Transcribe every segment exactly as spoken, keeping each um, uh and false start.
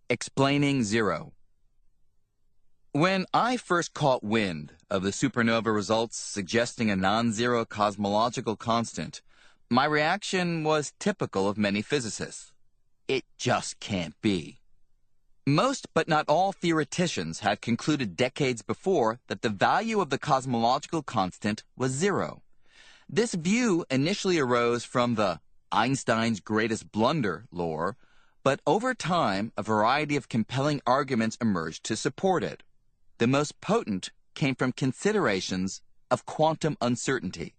Explaining zero. When I first caught wind of the supernova results suggesting a non-zero cosmological constant, my reaction was typical of many physicists. It just can't be. Most, but not all, theoreticians had concluded decades before that the value of the cosmological constant was zero. This view initially arose from the Einstein's greatest blunder lore, but over time, a variety of compelling arguments emerged to support it. The most potent came from considerations of quantum uncertainty.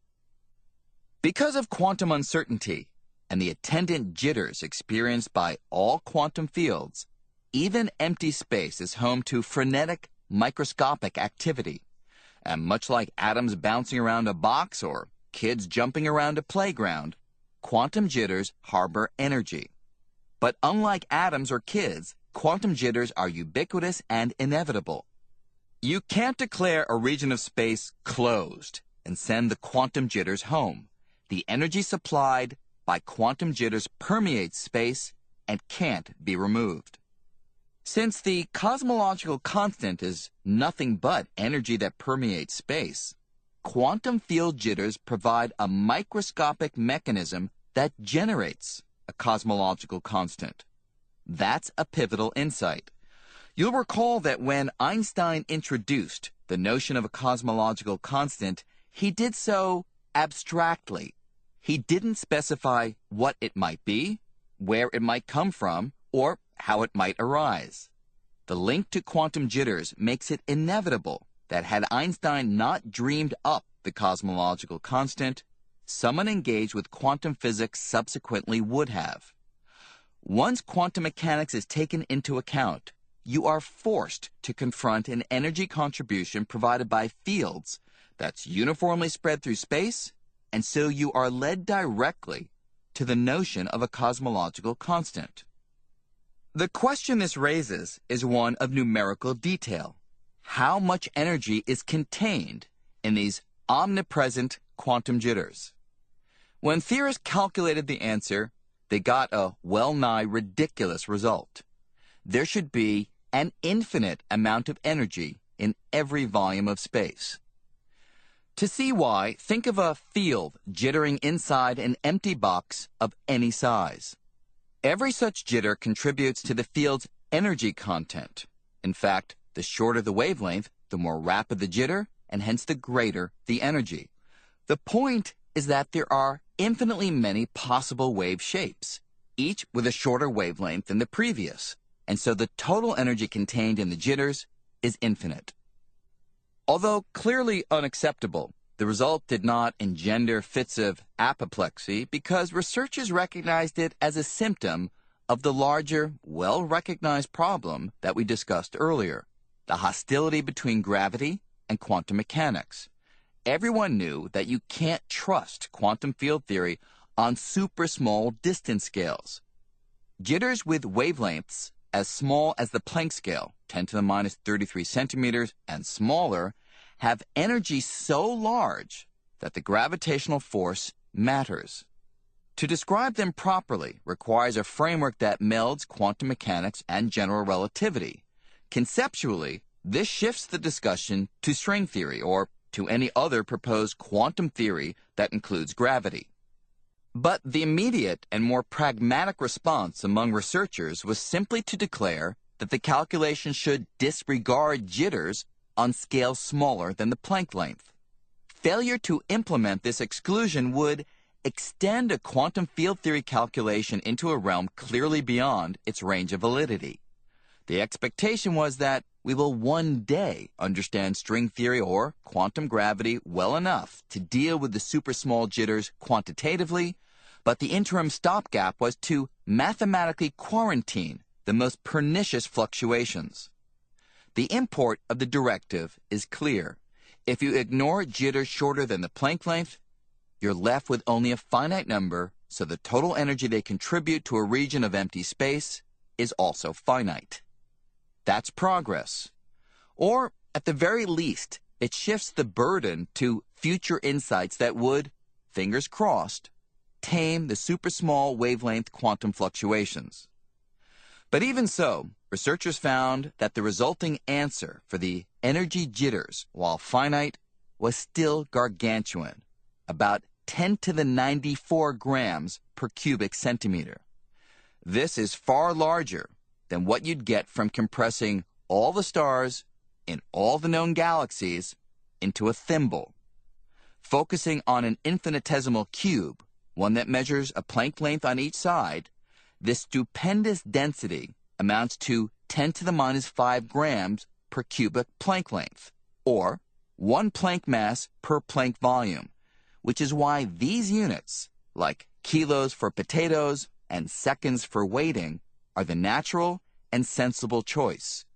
Because of quantum uncertainty and the attendant jitters experienced by all quantum fields, even empty space is home to frenetic microscopic activity. And much like atoms bouncing around a box or kids jumping around a playground, quantum jitters harbor energy. But unlike atoms or kids, quantum jitters are ubiquitous and inevitable. You can't declare a region of space closed and send the quantum jitters home. The energy supplied by quantum jitters permeates space and can't be removed. Since the cosmological constant is nothing but energy that permeates space, quantum field jitters provide a microscopic mechanism that generates a cosmological constant. That's a pivotal insight. You'll recall that when Einstein introduced the notion of a cosmological constant, he did so abstractly. He didn't specify what it might be, where it might come from, or how it might arise. The link to quantum jitters makes it inevitable that had Einstein not dreamed up the cosmological constant, someone engaged with quantum physics subsequently would have. Once quantum mechanics is taken into account, you are forced to confront an energy contribution provided by fields that's uniformly spread through space, and so you are led directly to the notion of a cosmological constant. The question this raises is one of numerical detail. How much energy is contained in these omnipresent quantum jitters? When theorists calculated the answer, they got a well-nigh ridiculous result. There should be an infinite amount of energy in every volume of space. To see why, think of a field jittering inside an empty box of any size. Every such jitter contributes to the field's energy content. In fact, the shorter the wavelength, the more rapid the jitter, and hence the greater the energy. The point is that there are infinitely many possible wave shapes, each with a shorter wavelength than the previous, and so the total energy contained in the jitters is infinite. Although clearly unacceptable, the result did not engender fits of apoplexy because researchers recognized it as a symptom of the larger, well-recognized problem that we discussed earlier, the hostility between gravity and quantum mechanics. Everyone knew that you can't trust quantum field theory on super small distance scales. Jitters with wavelengths as small as the Planck scale, ten to the minus thirty-three centimeters, and smaller, have energy so large that the gravitational force matters. To describe them properly requires a framework that melds quantum mechanics and general relativity. Conceptually, this shifts the discussion to string theory or to any other proposed quantum theory that includes gravity. But the immediate and more pragmatic response among researchers was simply to declare that the calculation should disregard jitters on scales smaller than the Planck length. Failure to implement this exclusion would extend a quantum field theory calculation into a realm clearly beyond its range of validity. The expectation was that we will one day understand string theory or quantum gravity well enough to deal with the super small jitters quantitatively, but the interim stopgap was to mathematically quarantine the most pernicious fluctuations. The import of the directive is clear. If you ignore jitters shorter than the Planck length, you're left with only a finite number, so the total energy they contribute to a region of empty space is also finite. That's progress. Or, at the very least, it shifts the burden to future insights that would, fingers crossed, tame the super small wavelength quantum fluctuations. But even so, researchers found that the resulting answer for the energy jitters, while finite, was still gargantuan, about ten to the ninety-four grams per cubic centimeter. This is far larger than what you'd get from compressing all the stars in all the known galaxies into a thimble. Focusing on an infinitesimal cube, one that measures a Planck length on each side, this stupendous density amounts to ten to the minus five grams per cubic Planck length, or one Planck mass per Planck volume, which is why these units, like kilos for potatoes and seconds for waiting, are the natural and sensible choice.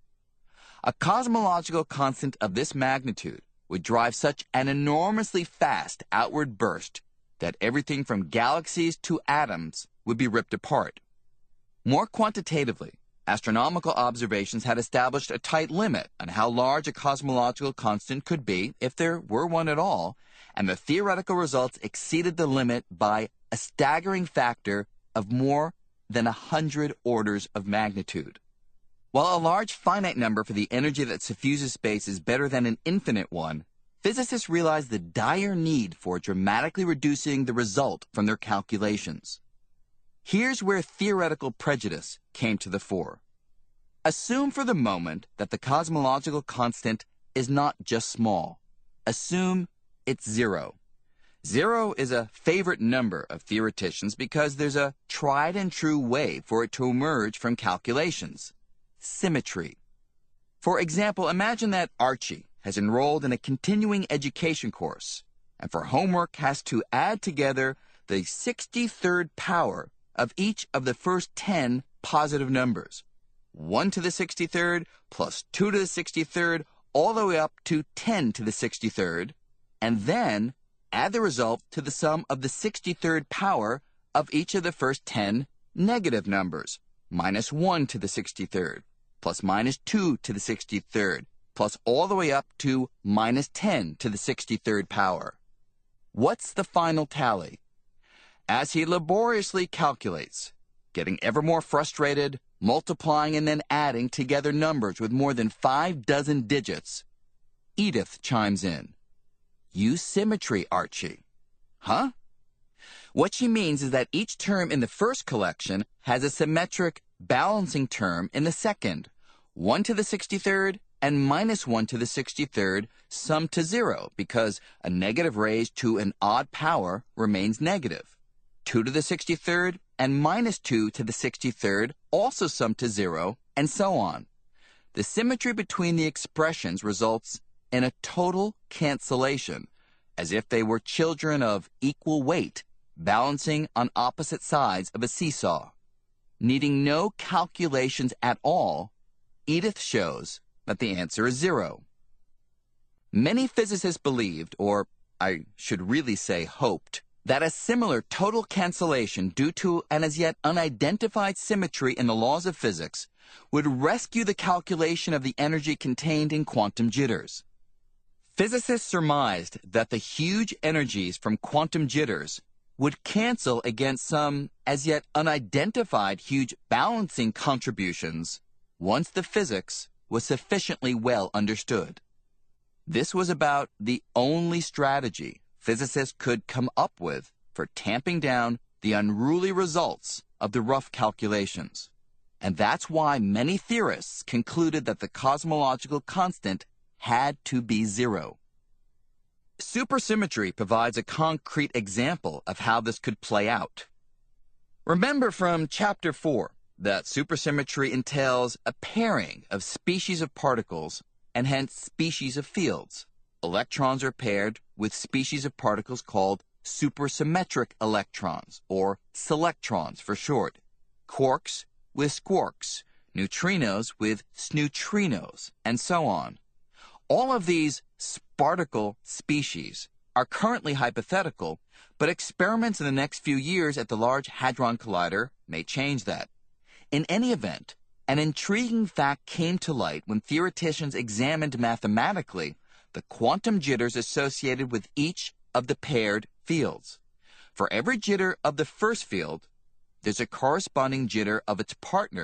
A cosmological constant of this magnitude would drive such an enormously fast outward burst that everything from galaxies to atoms would be ripped apart. More quantitatively, astronomical observations had established a tight limit on how large a cosmological constant could be, if there were one at all, and the theoretical results exceeded the limit by a staggering factor of more than a hundred orders of magnitude. While a large finite number for the energy that suffuses space is better than an infinite one, physicists realized the dire need for dramatically reducing the result from their calculations. Here's where theoretical prejudice came to the fore. Assume for the moment that the cosmological constant is not just small. Assume it's zero. Zero is a favorite number of theoreticians because there's a tried and true way for it to emerge from calculations: symmetry. For example, imagine that Archie has enrolled in a continuing education course and for homework has to add together the sixty-third power of each of the first ten positive numbers. one to the sixty-third plus two to the sixty-third all the way up to ten to the sixty-third, and then add the result to the sum of the sixty-third power of each of the first ten negative numbers, minus one to the sixty-third, plus minus two to the sixty-third, plus all the way up to minus ten to the sixty-third power. What's the final tally? As he laboriously calculates, getting ever more frustrated, multiplying and then adding together numbers with more than five dozen digits, Edith chimes in. Use symmetry, Archie. Huh? What she means is that each term in the first collection has a symmetric balancing term in the second, one to the sixty-third and minus one to the sixty-third summed to zero because a negative raised to an odd power remains negative. two to the sixty-third and minus two to the sixty-third also sum to zero, and so on. The symmetry between the expressions results in a total cancellation, as if they were children of equal weight balancing on opposite sides of a seesaw. Needing no calculations at all, Edith shows that the answer is zero. Many physicists believed, or I should really say hoped, that a similar total cancellation due to an as yet unidentified symmetry in the laws of physics would rescue the calculation of the energy contained in quantum jitters. Physicists surmised that the huge energies from quantum jitters would cancel against some as yet unidentified huge balancing contributions once the physics was sufficiently well understood. This was about the only strategy physicists could come up with for tamping down the unruly results of the rough calculations. And that's why many theorists concluded that the cosmological constant had to be zero. Supersymmetry provides a concrete example of how this could play out. Remember from Chapter four that supersymmetry entails a pairing of species of particles and hence species of fields. Electrons are paired with species of particles called supersymmetric electrons, or selectrons for short, quarks with squarks, neutrinos with sneutrinos, and so on. All of these sparticle species are currently hypothetical, but experiments in the next few years at the Large Hadron Collider may change that. In any event, an intriguing fact came to light when theoreticians examined mathematically the quantum jitters associated with each of the paired fields. For every jitter of the first field, there's a corresponding jitter of its partner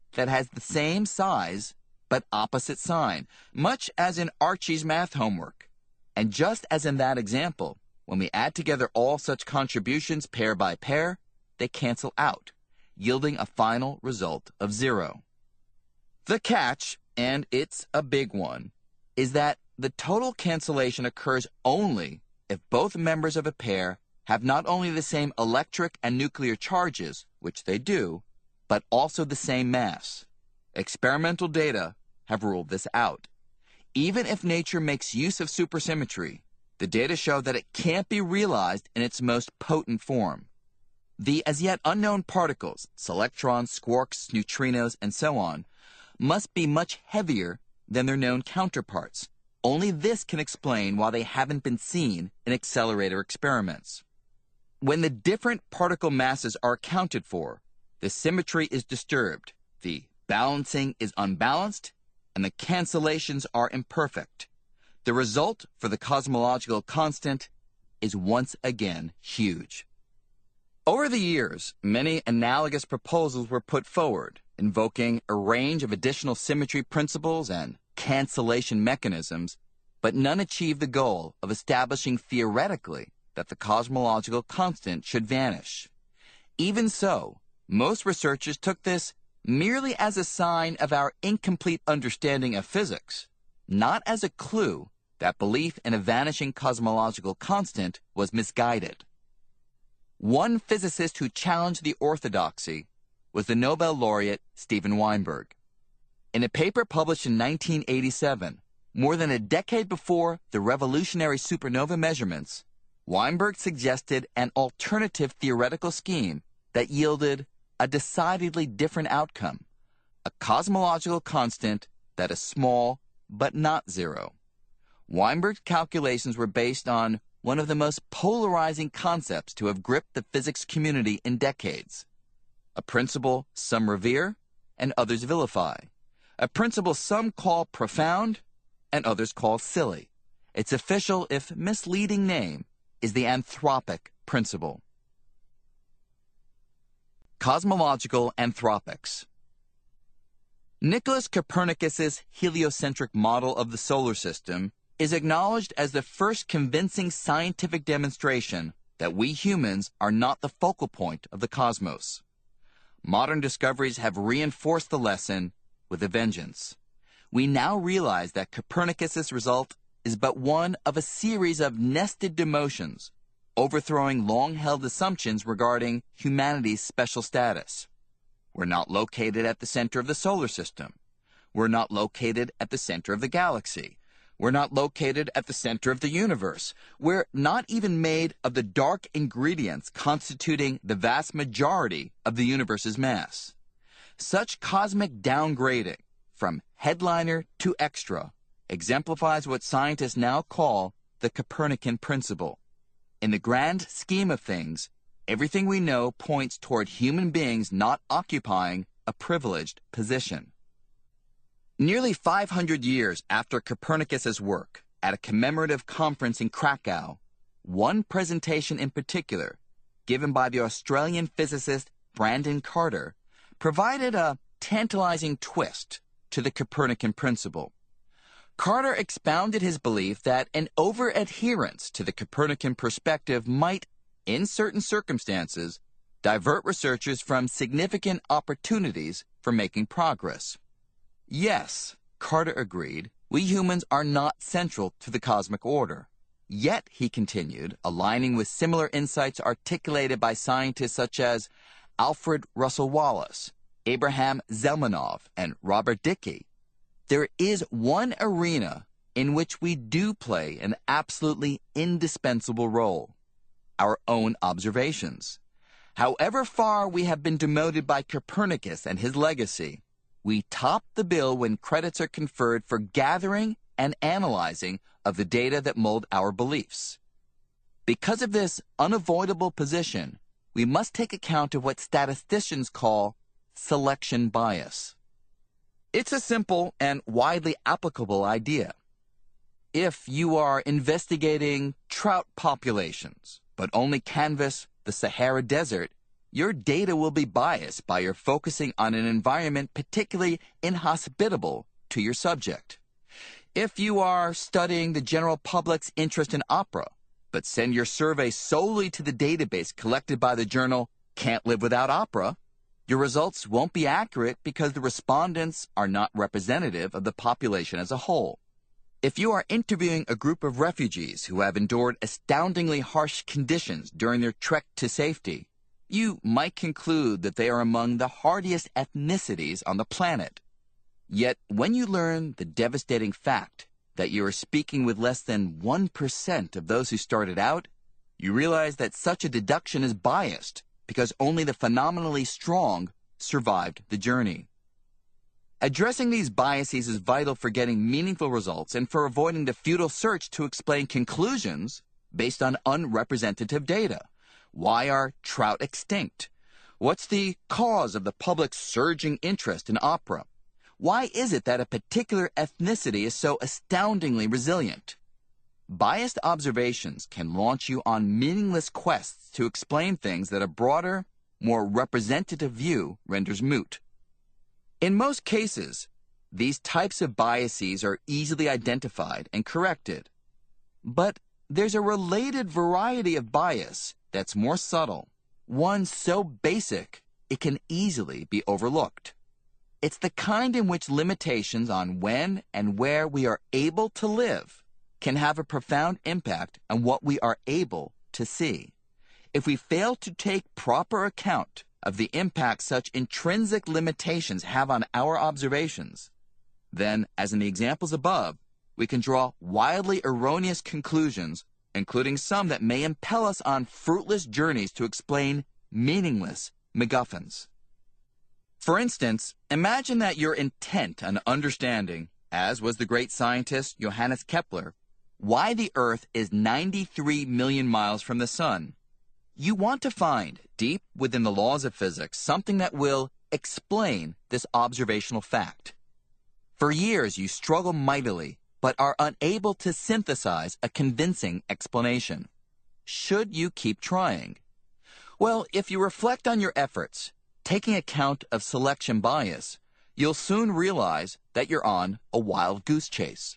that has the same size but opposite sign, much as in Archie's math homework. And just as in that example, when we add together all such contributions pair by pair, they cancel out, yielding a final result of zero. The catch, and it's a big one, is that the total cancellation occurs only if both members of a pair have not only the same electric and nuclear charges, which they do, but also the same mass. Experimental data have ruled this out. Even if nature makes use of supersymmetry, the data show that it can't be realized in its most potent form. The as yet unknown particles, selectrons, quarks, neutrinos, and so on, must be much heavier than their known counterparts. Only this can explain why they haven't been seen in accelerator experiments. When the different particle masses are accounted for, the symmetry is disturbed, the balancing is unbalanced, and the cancellations are imperfect. The result for the cosmological constant is once again huge. Over the years, many analogous proposals were put forward, invoking a range of additional symmetry principles and cancellation mechanisms, but none achieved the goal of establishing theoretically that the cosmological constant should vanish. Even so, most researchers took this merely as a sign of our incomplete understanding of physics, not as a clue that belief in a vanishing cosmological constant was misguided. One physicist who challenged the orthodoxy was the Nobel laureate Steven Weinberg. In a paper published in nineteen eighty-seven, more than a decade before the revolutionary supernova measurements, Weinberg suggested an alternative theoretical scheme that yielded a decidedly different outcome, a cosmological constant that is small but not zero. Weinberg's calculations were based on one of the most polarizing concepts to have gripped the physics community in decades, a principle some revere and others vilify, a principle some call profound and others call silly. Its official, if misleading, name is the anthropic principle. Cosmological anthropics. Nicholas Copernicus's heliocentric model of the solar system is acknowledged as the first convincing scientific demonstration that we humans are not the focal point of the cosmos. Modern discoveries have reinforced the lesson with a vengeance. We now realize that Copernicus's result is but one of a series of nested demotions, overthrowing long-held assumptions regarding humanity's special status. We're not located at the center of the solar system. We're not located at the center of the galaxy. We're not located at the center of the universe. We're not even made of the dark ingredients constituting the vast majority of the universe's mass. Such cosmic downgrading, from headliner to extra, exemplifies what scientists now call the Copernican principle. In the grand scheme of things, everything we know points toward human beings not occupying a privileged position. Nearly five hundred years after Copernicus's work, at a commemorative conference in Krakow, one presentation in particular, given by the Australian physicist Brandon Carter, provided a tantalizing twist to the Copernican principle. Carter expounded his belief that an over-adherence to the Copernican perspective might, in certain circumstances, divert researchers from significant opportunities for making progress. Yes, Carter agreed, we humans are not central to the cosmic order. Yet, he continued, aligning with similar insights articulated by scientists such as Alfred Russel Wallace, Abraham Zelmanov, and Robert Dicke, there is one arena in which we do play an absolutely indispensable role: our own observations. However far we have been demoted by Copernicus and his legacy, we top the bill when credits are conferred for gathering and analyzing of the data that mold our beliefs. Because of this unavoidable position, we must take account of what statisticians call selection bias. It's a simple and widely applicable idea. If you are investigating trout populations, but only canvass the Sahara Desert, your data will be biased by your focusing on an environment particularly inhospitable to your subject. If you are studying the general public's interest in opera, but send your survey solely to the database collected by the journal Can't Live Without Opera, your results won't be accurate because the respondents are not representative of the population as a whole. If you are interviewing a group of refugees who have endured astoundingly harsh conditions during their trek to safety, you might conclude that they are among the hardiest ethnicities on the planet. Yet, when you learn the devastating fact that you are speaking with less than one percent of those who started out, you realize that such a deduction is biased because only the phenomenally strong survived the journey. Addressing these biases is vital for getting meaningful results and for avoiding the futile search to explain conclusions based on unrepresentative data. Why are trout extinct? What's the cause of the public's surging interest in opera? Why is it that a particular ethnicity is so astoundingly resilient? Biased observations can launch you on meaningless quests to explain things that a broader, more representative view renders moot. In most cases, these types of biases are easily identified and corrected. But there's a related variety of bias that's more subtle, one so basic it can easily be overlooked. It's the kind in which limitations on when and where we are able to live can have a profound impact on what we are able to see. If we fail to take proper account of the impact such intrinsic limitations have on our observations, then, as in the examples above, we can draw wildly erroneous conclusions, including some that may impel us on fruitless journeys to explain meaningless MacGuffins. For instance, imagine that you're intent on understanding, as was the great scientist Johannes Kepler, why the Earth is ninety-three million miles from the Sun. You want to find, deep within the laws of physics, something that will explain this observational fact. For years, you struggle mightily, but are unable to synthesize a convincing explanation. Should you keep trying? Well, if you reflect on your efforts, taking account of selection bias, you'll soon realize that you're on a wild goose chase.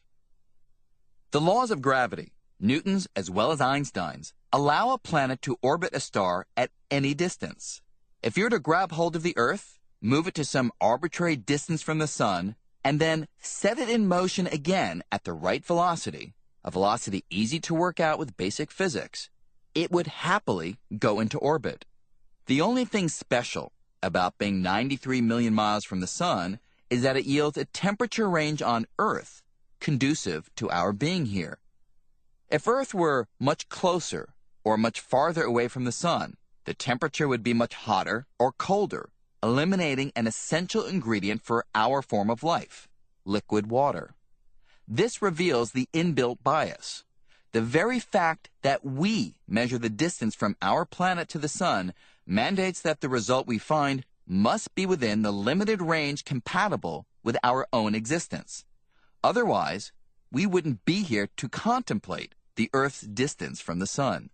The laws of gravity, Newton's as well as Einstein's, allow a planet to orbit a star at any distance. If you're to grab hold of the Earth, move it to some arbitrary distance from the Sun, and then set it in motion again at the right velocity, a velocity easy to work out with basic physics, it would happily go into orbit. The only thing special about being ninety-three million miles from the Sun is that it yields a temperature range on Earth conducive to our being here. If Earth were much closer or much farther away from the Sun, the temperature would be much hotter or colder, eliminating an essential ingredient for our form of life, liquid water. This reveals the inbuilt bias. The very fact that we measure the distance from our planet to the Sun mandates that the result we find must be within the limited range compatible with our own existence. Otherwise, we wouldn't be here to contemplate the Earth's distance from the Sun.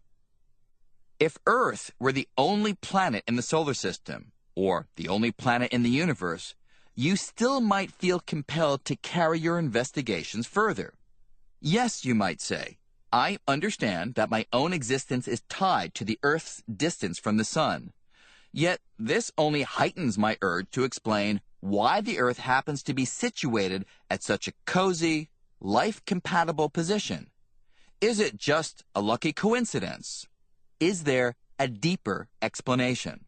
If Earth were the only planet in the solar system, or the only planet in the universe, you still might feel compelled to carry your investigations further. Yes, you might say, I understand that my own existence is tied to the Earth's distance from the Sun. Yet this only heightens my urge to explain why the Earth happens to be situated at such a cozy, life-compatible position. Is it just a lucky coincidence? Is there a deeper explanation?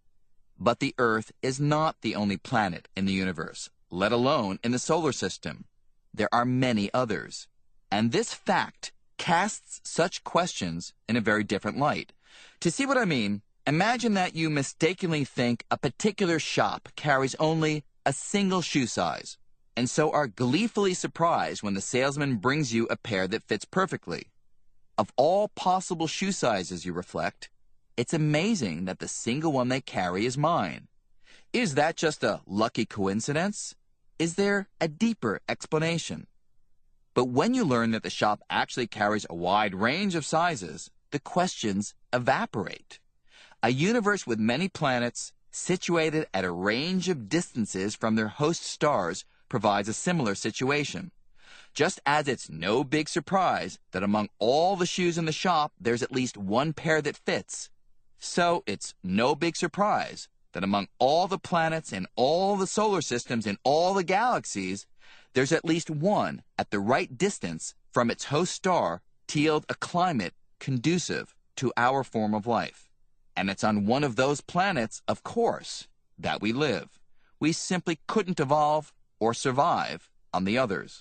But the Earth is not the only planet in the universe, let alone in the solar system. There are many others. And this fact casts such questions in a very different light. To see what I mean, imagine that you mistakenly think a particular shop carries only a single shoe size, and so are gleefully surprised when the salesman brings you a pair that fits perfectly. Of all possible shoe sizes, you reflect, it's amazing that the single one they carry is mine. Is that just a lucky coincidence? Is there a deeper explanation? But when you learn that the shop actually carries a wide range of sizes, the questions evaporate. A universe with many planets situated at a range of distances from their host stars provides a similar situation. Just as it's no big surprise that among all the shoes in the shop, there's at least one pair that fits, so it's no big surprise that among all the planets in all the solar systems in all the galaxies, there's at least one at the right distance from its host star to yield a climate conducive to our form of life. And it's on one of those planets, of course, that we live. We simply couldn't evolve or survive on the others.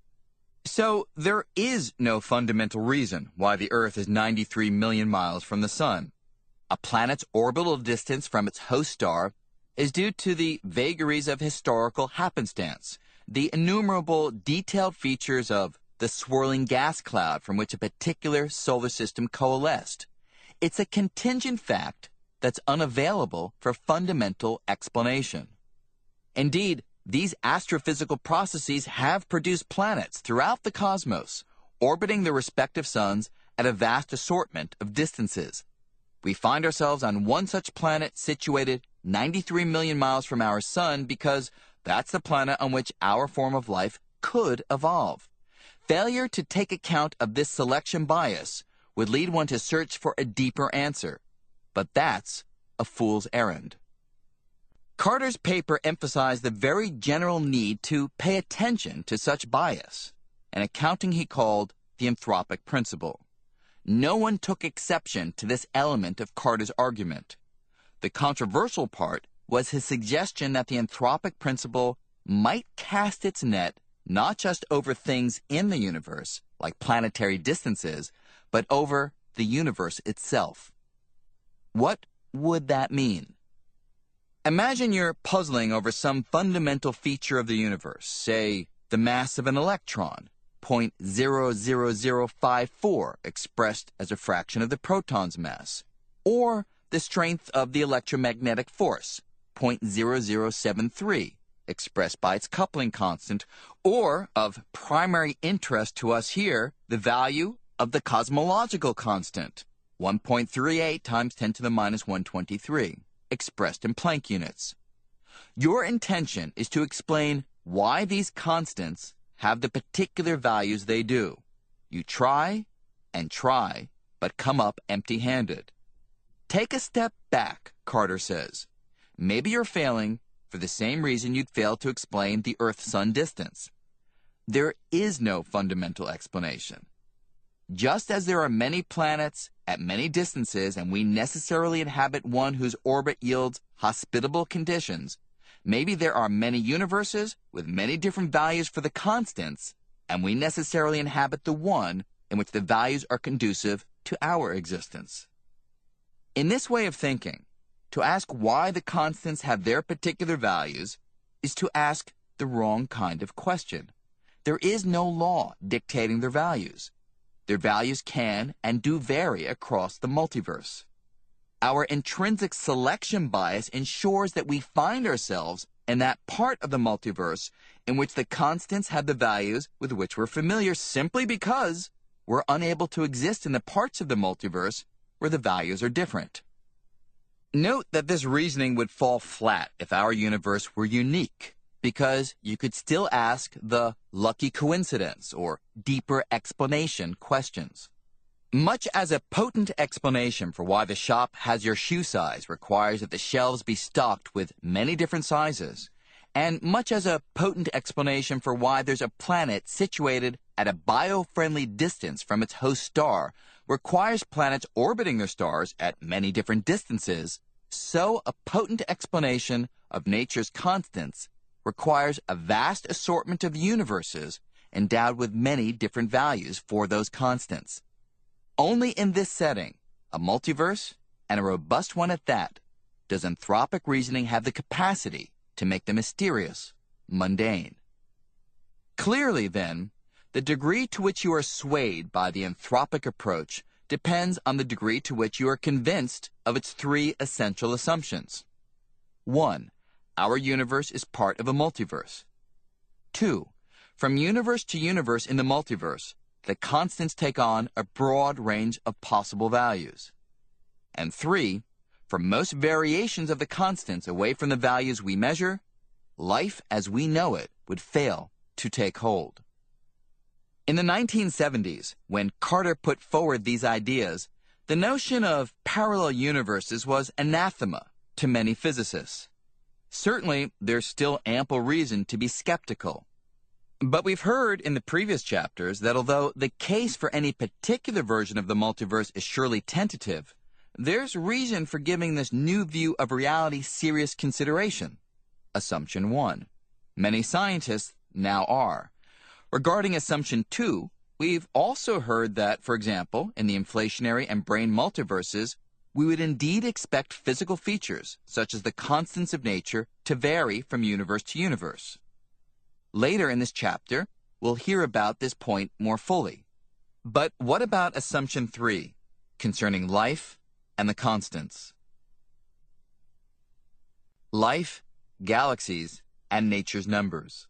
So there is no fundamental reason why the Earth is ninety-three million miles from the Sun. A planet's orbital distance from its host star is due to the vagaries of historical happenstance, the innumerable detailed features of the swirling gas cloud from which a particular solar system coalesced. It's a contingent fact that's unavailable for fundamental explanation. Indeed, these astrophysical processes have produced planets throughout the cosmos, orbiting their respective suns at a vast assortment of distances. We find ourselves on one such planet situated ninety-three million miles from our sun because that's the planet on which our form of life could evolve. Failure to take account of this selection bias would lead one to search for a deeper answer, but that's a fool's errand. Carter's paper emphasized the very general need to pay attention to such bias, an accounting he called the anthropic principle. No one took exception to this element of Carter's argument. The controversial part was his suggestion that the anthropic principle might cast its net not just over things in the universe, like planetary distances, but over the universe itself. What would that mean? Imagine you're puzzling over some fundamental feature of the universe, say the mass of an electron, zero point zero zero zero five four expressed as a fraction of the proton's mass, or the strength of the electromagnetic force, zero point zero zero seven three, expressed by its coupling constant, or, of primary interest to us here, the value of the cosmological constant, one point three eight times ten to the minus one hundred twenty-three. Expressed in Planck units. Your intention is to explain why these constants have the particular values they do. You try and try, but come up empty-handed. Take a step back, Carter says. Maybe you're failing for the same reason you'd fail to explain the Earth-Sun distance. There is no fundamental explanation. Just as there are many planets at many distances and we necessarily inhabit one whose orbit yields hospitable conditions, maybe there are many universes with many different values for the constants, and we necessarily inhabit the one in which the values are conducive to our existence. In this way of thinking, to ask why the constants have their particular values is to ask the wrong kind of question. There is no law dictating their values. Their values can and do vary across the multiverse. Our intrinsic selection bias ensures that we find ourselves in that part of the multiverse in which the constants have the values with which we're familiar simply because we're unable to exist in the parts of the multiverse where the values are different. Note that this reasoning would fall flat if our universe were unique, because you could still ask the lucky coincidence or deeper explanation questions. Much as a potent explanation for why the shop has your shoe size requires that the shelves be stocked with many different sizes, and much as a potent explanation for why there's a planet situated at a bio-friendly distance from its host star requires planets orbiting their stars at many different distances, so a potent explanation of nature's constants requires a vast assortment of universes endowed with many different values for those constants. Only in this setting, a multiverse, and a robust one at that, does anthropic reasoning have the capacity to make the mysterious mundane. Clearly, then, the degree to which you are swayed by the anthropic approach depends on the degree to which you are convinced of its three essential assumptions. One, our universe is part of a multiverse. Two, from universe to universe in the multiverse, the constants take on a broad range of possible values. And three, for most variations of the constants away from the values we measure, life as we know it would fail to take hold. In the nineteen seventies, when Carter put forward these ideas, the notion of parallel universes was anathema to many physicists. Certainly, there's still ample reason to be skeptical. But we've heard in the previous chapters that although the case for any particular version of the multiverse is surely tentative, there's reason for giving this new view of reality serious consideration. Assumption one. Many scientists now are. Regarding Assumption two, we've also heard that, for example, in the inflationary and brane multiverses, we would indeed expect physical features, such as the constants of nature, to vary from universe to universe. Later in this chapter, we'll hear about this point more fully. But what about Assumption three, concerning life and the constants? Life, galaxies, and nature's numbers.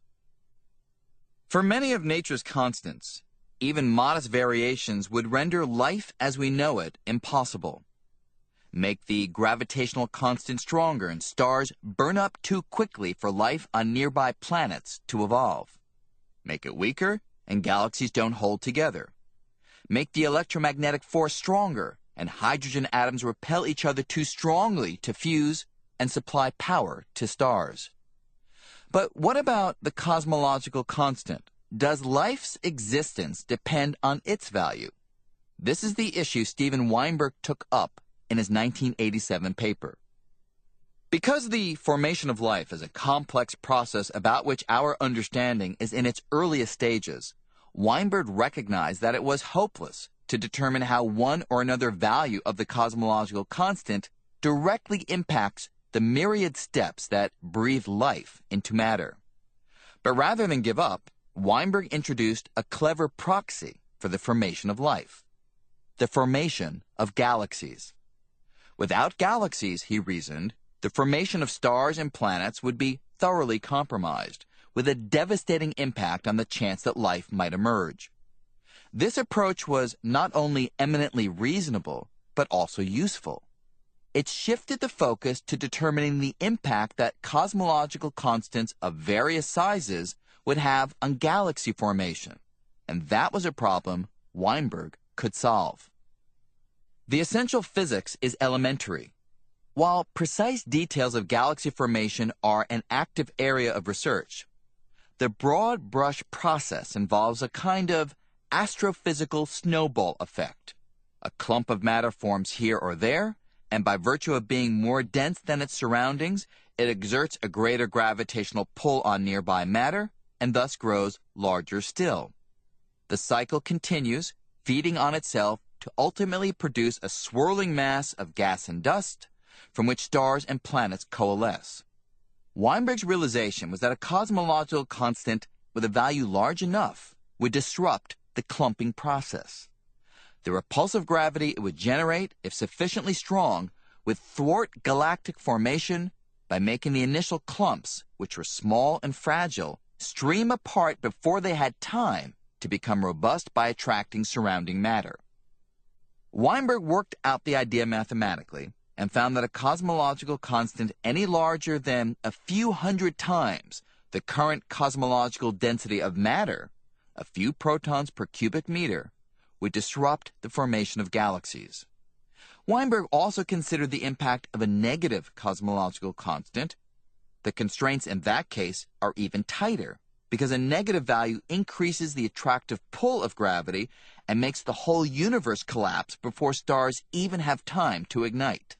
For many of nature's constants, even modest variations would render life as we know it impossible. Make the gravitational constant stronger and stars burn up too quickly for life on nearby planets to evolve. Make it weaker and galaxies don't hold together. Make the electromagnetic force stronger and hydrogen atoms repel each other too strongly to fuse and supply power to stars. But what about the cosmological constant? Does life's existence depend on its value? This is the issue Steven Weinberg took up in his nineteen eighty-seven paper. Because the formation of life is a complex process about which our understanding is in its earliest stages, Weinberg recognized that it was hopeless to determine how one or another value of the cosmological constant directly impacts the myriad steps that breathe life into matter. But rather than give up, Weinberg introduced a clever proxy for the formation of life: the formation of galaxies. Without galaxies, he reasoned, the formation of stars and planets would be thoroughly compromised, with a devastating impact on the chance that life might emerge. This approach was not only eminently reasonable, but also useful. It shifted the focus to determining the impact that cosmological constants of various sizes would have on galaxy formation, and that was a problem Weinberg could solve. The essential physics is elementary. While precise details of galaxy formation are an active area of research, the broad brush process involves a kind of astrophysical snowball effect. A clump of matter forms here or there, and by virtue of being more dense than its surroundings, it exerts a greater gravitational pull on nearby matter, and thus grows larger still. The cycle continues, feeding on itself to ultimately produce a swirling mass of gas and dust, from which stars and planets coalesce. Weinberg's realization was that a cosmological constant with a value large enough would disrupt the clumping process. The repulsive gravity it would generate, if sufficiently strong, would thwart galactic formation by making the initial clumps, which were small and fragile, stream apart before they had time to become robust by attracting surrounding matter. Weinberg worked out the idea mathematically and found that a cosmological constant any larger than a few hundred times the current cosmological density of matter, a few protons per cubic meter, would disrupt the formation of galaxies. Weinberg also considered the impact of a negative cosmological constant. The constraints in that case are even tighter, because a negative value increases the attractive pull of gravity and makes the whole universe collapse before stars even have time to ignite.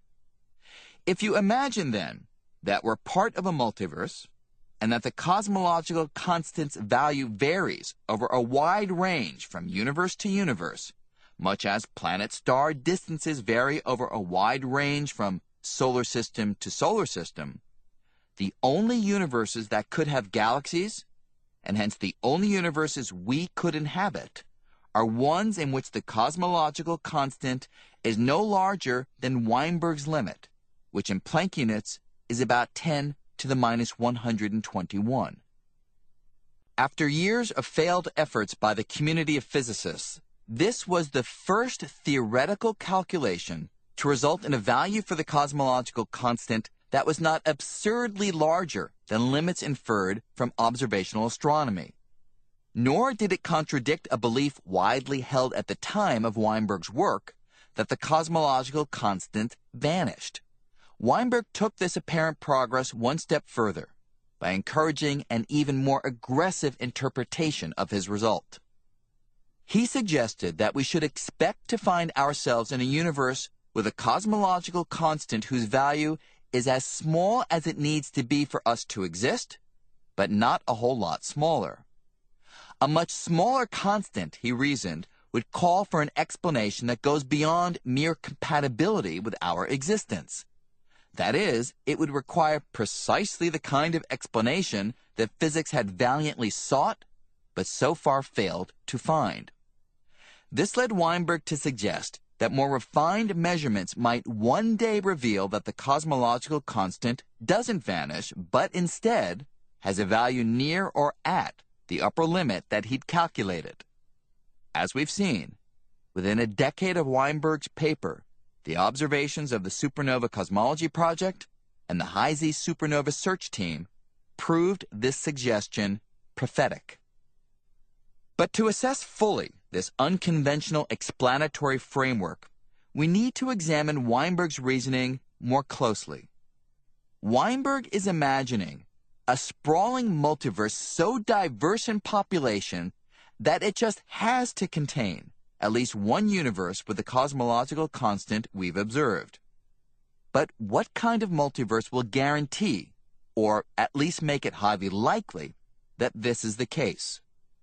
If you imagine, then, that we're part of a multiverse, and that the cosmological constant's value varies over a wide range from universe to universe, much as planet-star distances vary over a wide range from solar system to solar system, the only universes that could have galaxies, and hence the only universes we could inhabit, are ones in which the cosmological constant is no larger than Weinberg's limit, which in Planck units is about ten to the minus one hundred twenty-one. After years of failed efforts by the community of physicists, this was the first theoretical calculation to result in a value for the cosmological constant that was not absurdly larger than limits inferred from observational astronomy. Nor did it contradict a belief widely held at the time of Weinberg's work that the cosmological constant vanished. Weinberg took this apparent progress one step further by encouraging an even more aggressive interpretation of his result. He suggested that we should expect to find ourselves in a universe with a cosmological constant whose value is as small as it needs to be for us to exist, but not a whole lot smaller. A much smaller constant, he reasoned, would call for an explanation that goes beyond mere compatibility with our existence. That is, it would require precisely the kind of explanation that physics had valiantly sought, but so far failed to find. This led Weinberg to suggest that more refined measurements might one day reveal that the cosmological constant doesn't vanish, but instead has a value near or at the upper limit that he'd calculated. As we've seen, within a decade of Weinberg's paper, the observations of the Supernova Cosmology Project and the High Z Supernova Search Team proved this suggestion prophetic. But to assess fully this unconventional explanatory framework, we need to examine Weinberg's reasoning more closely. Weinberg is imagining a sprawling multiverse so diverse in population that it just has to contain at least one universe with the cosmological constant we've observed. But what kind of multiverse will guarantee, or at least make it highly likely, that this is the case?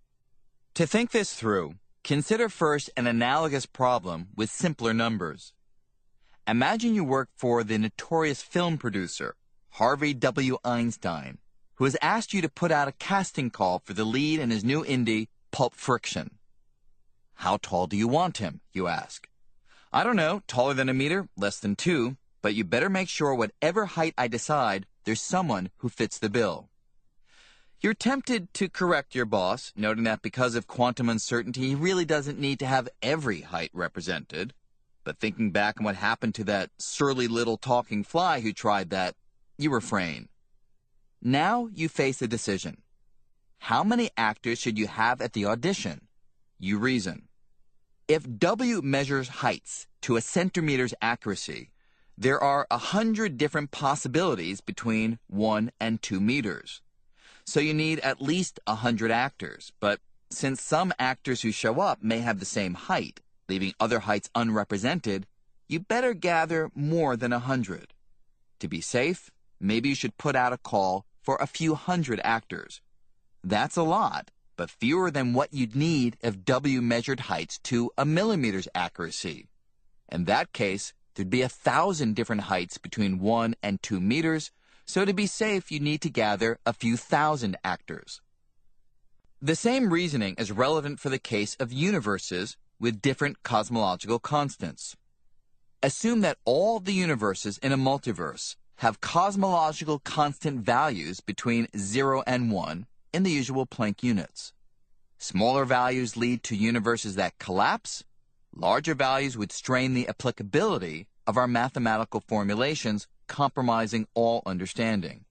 To think this through, consider first an analogous problem with simpler numbers. Imagine you work for the notorious film producer, Harvey W. Einstein, who has asked you to put out a casting call for the lead in his new indie, Pulp Friction. How tall do you want him, you ask. I don't know, taller than a meter, less than two, but you better make sure whatever height I decide, there's someone who fits the bill. You're tempted to correct your boss, noting that because of quantum uncertainty, he really doesn't need to have every height represented. But thinking back on what happened to that surly little talking fly who tried that, you refrain. Now you face a decision. How many actors should you have at the audition? You reason. If W measures heights to a centimeter's accuracy, there are a hundred different possibilities between one and two meters. So you need at least a hundred actors, but since some actors who show up may have the same height, leaving other heights unrepresented, you better gather more than a hundred. To be safe, maybe you should put out a call for a few hundred actors. That's a lot, but fewer than what you'd need if W measured heights to a millimeter's accuracy. In that case, there'd be a thousand different heights between one and two meters, so to be safe, you need to gather a few thousand actors. The same reasoning is relevant for the case of universes with different cosmological constants. Assume that all the universes in a multiverse have cosmological constant values between zero and one in the usual Planck units. Smaller values lead to universes that collapse. Larger values would strain the applicability of our mathematical formulations, compromising all understanding.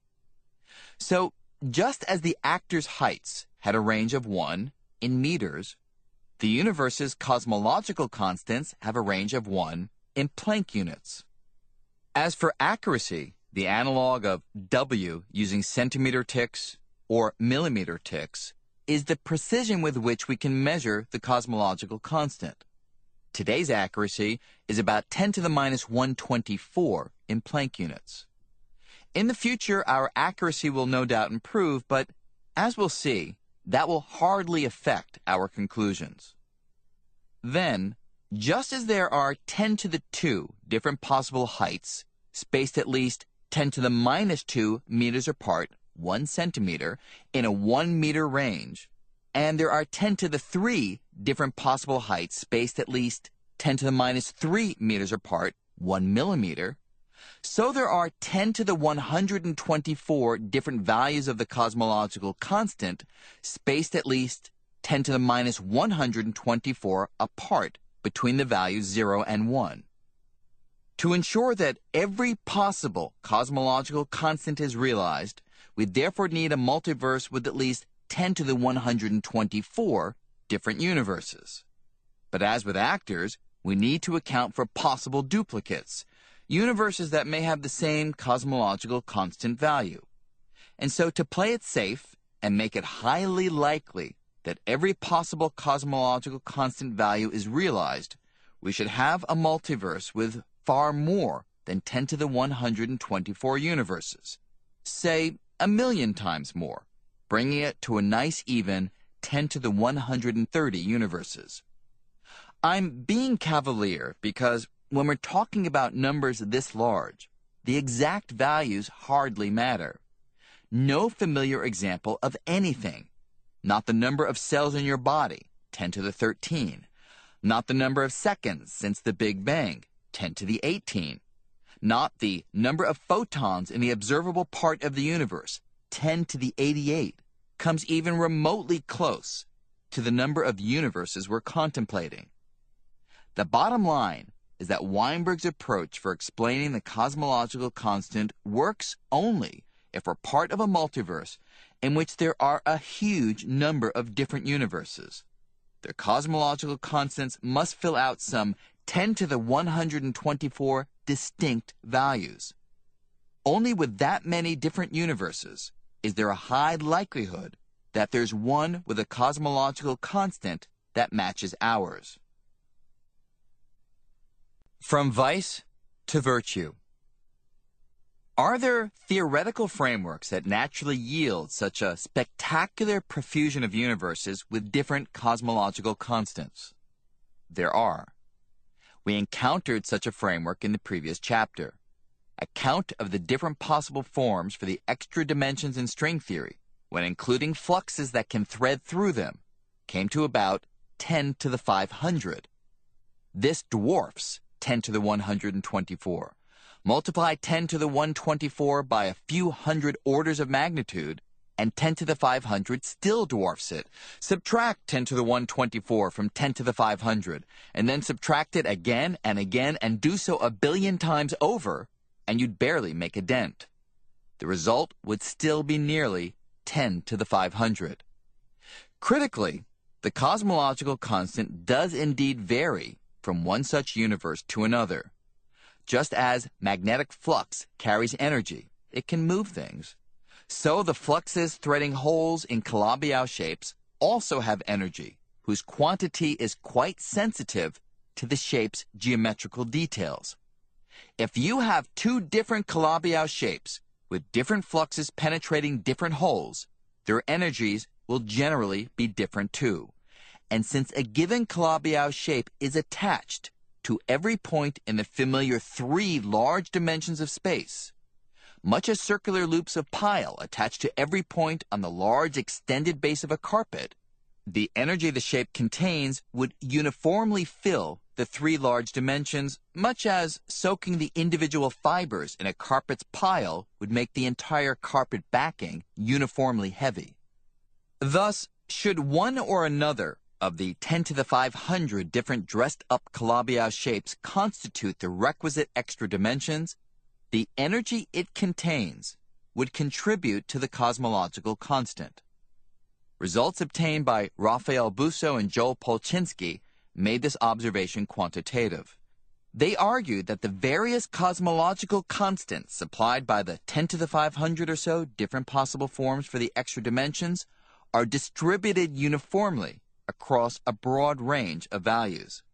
So, just as the actors' heights had a range of one in meters, the universe's cosmological constants have a range of one in Planck units. As for accuracy, the analog of W using centimeter ticks or millimeter ticks is the precision with which we can measure the cosmological constant. Today's accuracy is about ten to the minus one hundred twenty-four in Planck units. In the future, our accuracy will no doubt improve, but as we'll see, that will hardly affect our conclusions. Then, just as there are ten to the two different possible heights, spaced at least ten to the minus two meters apart, one centimeter, in a one meter range, and there are ten to the three different possible heights spaced at least ten to the minus three meters apart, one millimeter, so there are ten to the one hundred twenty-four different values of the cosmological constant spaced at least ten to the minus one hundred twenty-four apart between the values zero and one. To ensure that every possible cosmological constant is realized, we therefore need a multiverse with at least ten to the one hundred twenty-four different universes. But as with actors, we need to account for possible duplicates, universes that may have the same cosmological constant value. And so to play it safe and make it highly likely that every possible cosmological constant value is realized, we should have a multiverse with far more than ten to the one hundred twenty-four universes. Say, a million times more, bringing it to a nice even ten to the one hundred thirty universes. I'm being cavalier because when we're talking about numbers this large, the exact values hardly matter. No familiar example of anything. Not the number of cells in your body, ten to the thirteen. Not the number of seconds since the Big Bang, ten to the eighteen. Not the number of photons in the observable part of the universe, ten to the eighty-eight, comes even remotely close to the number of universes we're contemplating. The bottom line is that Weinberg's approach for explaining the cosmological constant works only if we're part of a multiverse in which there are a huge number of different universes. Their cosmological constants must fill out some ten to the one hundred twenty-four distinct values. Only with that many different universes is there a high likelihood that there's one with a cosmological constant that matches ours. From vice to virtue. Are there theoretical frameworks that naturally yield such a spectacular profusion of universes with different cosmological constants? There are. We encountered such a framework in the previous chapter. A count of the different possible forms for the extra dimensions in string theory, when including fluxes that can thread through them, came to about ten to the five hundred. This dwarfs ten to the one hundred twenty-four. Multiply ten to the one hundred twenty-four by a few hundred orders of magnitude, and ten to the five hundred still dwarfs it. Subtract ten to the one hundred twenty-four from ten to the five hundred, and then subtract it again and again, and do so a billion times over, and you'd barely make a dent. The result would still be nearly ten to the five hundred. Critically, the cosmological constant does indeed vary from one such universe to another. Just as magnetic flux carries energy, it can move things. So the fluxes threading holes in Calabi-Yau shapes also have energy, whose quantity is quite sensitive to the shape's geometrical details. If you have two different Calabi-Yau shapes with different fluxes penetrating different holes, their energies will generally be different too. And since a given Calabi-Yau shape is attached to every point in the familiar three large dimensions of space, much as circular loops of pile attach to every point on the large extended base of a carpet, the energy the shape contains would uniformly fill the three large dimensions, much as soaking the individual fibers in a carpet's pile would make the entire carpet backing uniformly heavy. Thus, should one or another of the ten to the five hundred different dressed-up Calabi-Yau shapes constitute the requisite extra dimensions, the energy it contains would contribute to the cosmological constant. Results obtained by Raphael Bousso and Joel Polchinski made this observation quantitative. They argued that the various cosmological constants supplied by the ten to the five hundred or so different possible forms for the extra dimensions are distributed uniformly across a broad range of values.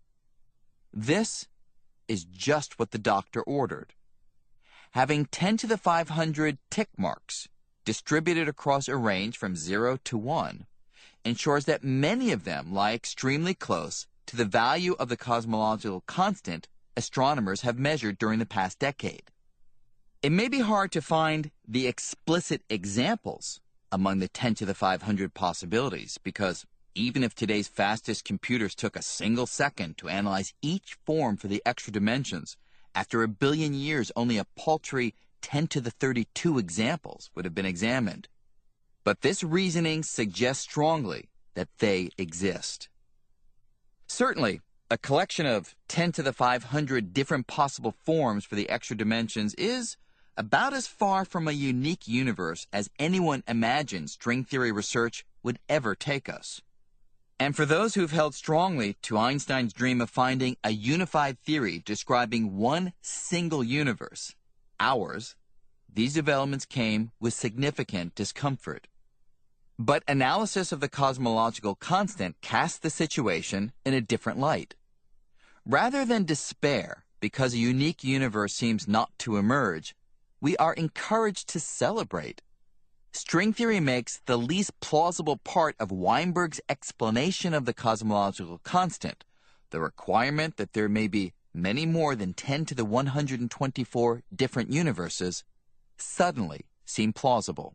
This is just what the doctor ordered. Having ten to the five hundred tick marks distributed across a range from zero to one ensures that many of them lie extremely close to the value of the cosmological constant astronomers have measured during the past decade. It may be hard to find the explicit examples among the ten to the five hundred possibilities because even if today's fastest computers took a single second to analyze each form for the extra dimensions, after a billion years only a paltry ten to the thirty-two examples would have been examined. But this reasoning suggests strongly that they exist. Certainly, A collection of ten to the five hundred different possible forms for the extra dimensions is about as far from a unique universe as anyone imagined string theory research would ever take us. And for those who've held strongly to Einstein's dream of finding a unified theory describing one single universe, ours, these developments came with significant discomfort. But analysis of the cosmological constant casts the situation in a different light. Rather than despair because a unique universe seems not to emerge, we are encouraged to celebrate. String theory makes the least plausible part of Weinberg's explanation of the cosmological constant, the requirement that there may be many more than ten to the one hundred twenty-four different universes, suddenly seem plausible.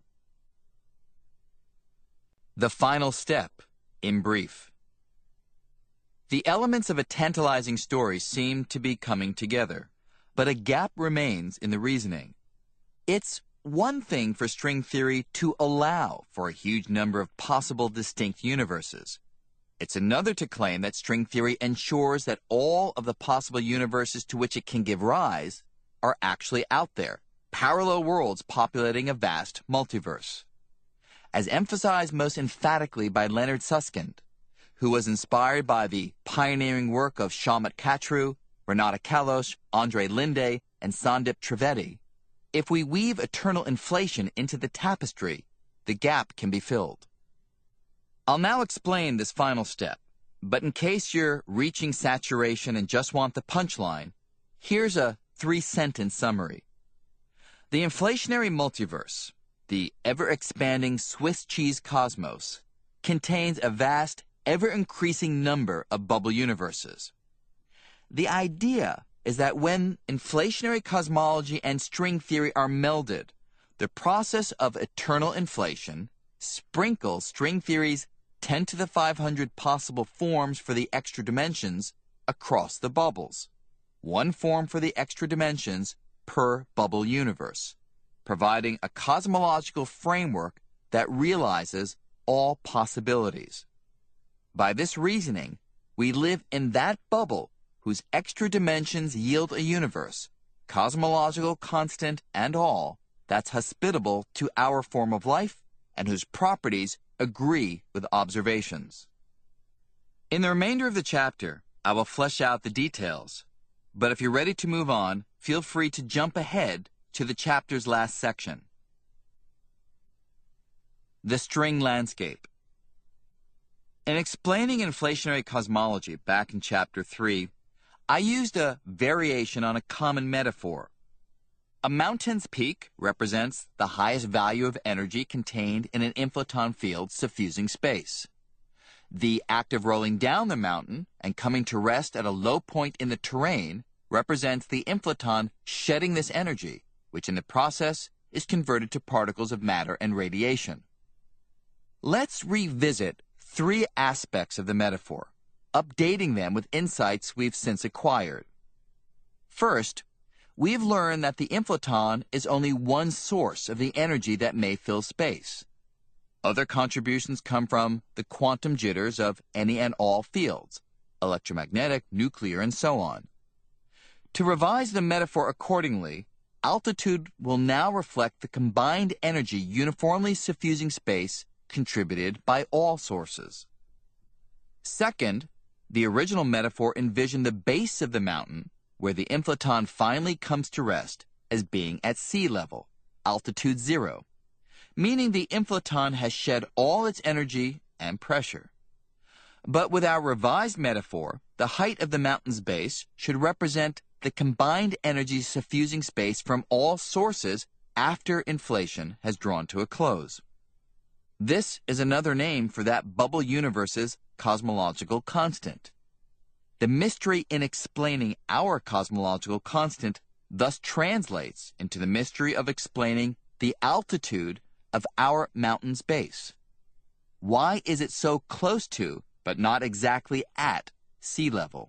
The final step, in brief. The elements of a tantalizing story seem to be coming together, but a gap remains in the reasoning. It's one thing for string theory to allow for a huge number of possible distinct universes. It's another to claim that string theory ensures that all of the possible universes to which it can give rise are actually out there, parallel worlds populating a vast multiverse. As emphasized most emphatically by Leonard Susskind, who was inspired by the pioneering work of Shamat Katru, Renata Kalos, Andre Linde, and Sandip Trivedi, if we weave eternal inflation into the tapestry, the gap can be filled. I'll now explain this final step, but in case you're reaching saturation and just want the punchline, here's a three-sentence summary. The inflationary multiverse, the ever-expanding Swiss cheese cosmos, contains a vast, ever-increasing number of bubble universes. The idea is that when inflationary cosmology and string theory are melded, the process of eternal inflation sprinkles string theory's ten to the five hundred possible forms for the extra dimensions across the bubbles, one form for the extra dimensions per bubble universe, providing a cosmological framework that realizes all possibilities. By this reasoning, we live in that bubble whose extra dimensions yield a universe, cosmological constant and all, that's hospitable to our form of life and whose properties agree with observations. In the remainder of the chapter, I will flesh out the details, but if you're ready to move on, feel free to jump ahead to the chapter's last section. The string landscape. In explaining inflationary cosmology back in chapter three, I used a variation on a common metaphor. A mountain's peak represents the highest value of energy contained in an inflaton field suffusing space. The act of rolling down the mountain and coming to rest at a low point in the terrain represents the inflaton shedding this energy, which in the process is converted to particles of matter and radiation. Let's revisit three aspects of the metaphor, updating them with insights we've since acquired. First, we've learned that the inflaton is only one source of the energy that may fill space. Other contributions come from the quantum jitters of any and all fields, electromagnetic, nuclear, and so on. To revise the metaphor accordingly, altitude will now reflect the combined energy uniformly suffusing space contributed by all sources. Second, the original metaphor envisioned the base of the mountain, where the inflaton finally comes to rest, as being at sea level, altitude zero, meaning the inflaton has shed all its energy and pressure. But with our revised metaphor, the height of the mountain's base should represent the combined energy suffusing space from all sources after inflation has drawn to a close. This is another name for that bubble universe's cosmological constant. The mystery in explaining our cosmological constant thus translates into the mystery of explaining the altitude of our mountain's base. Why is it so close to, but not exactly at, sea level?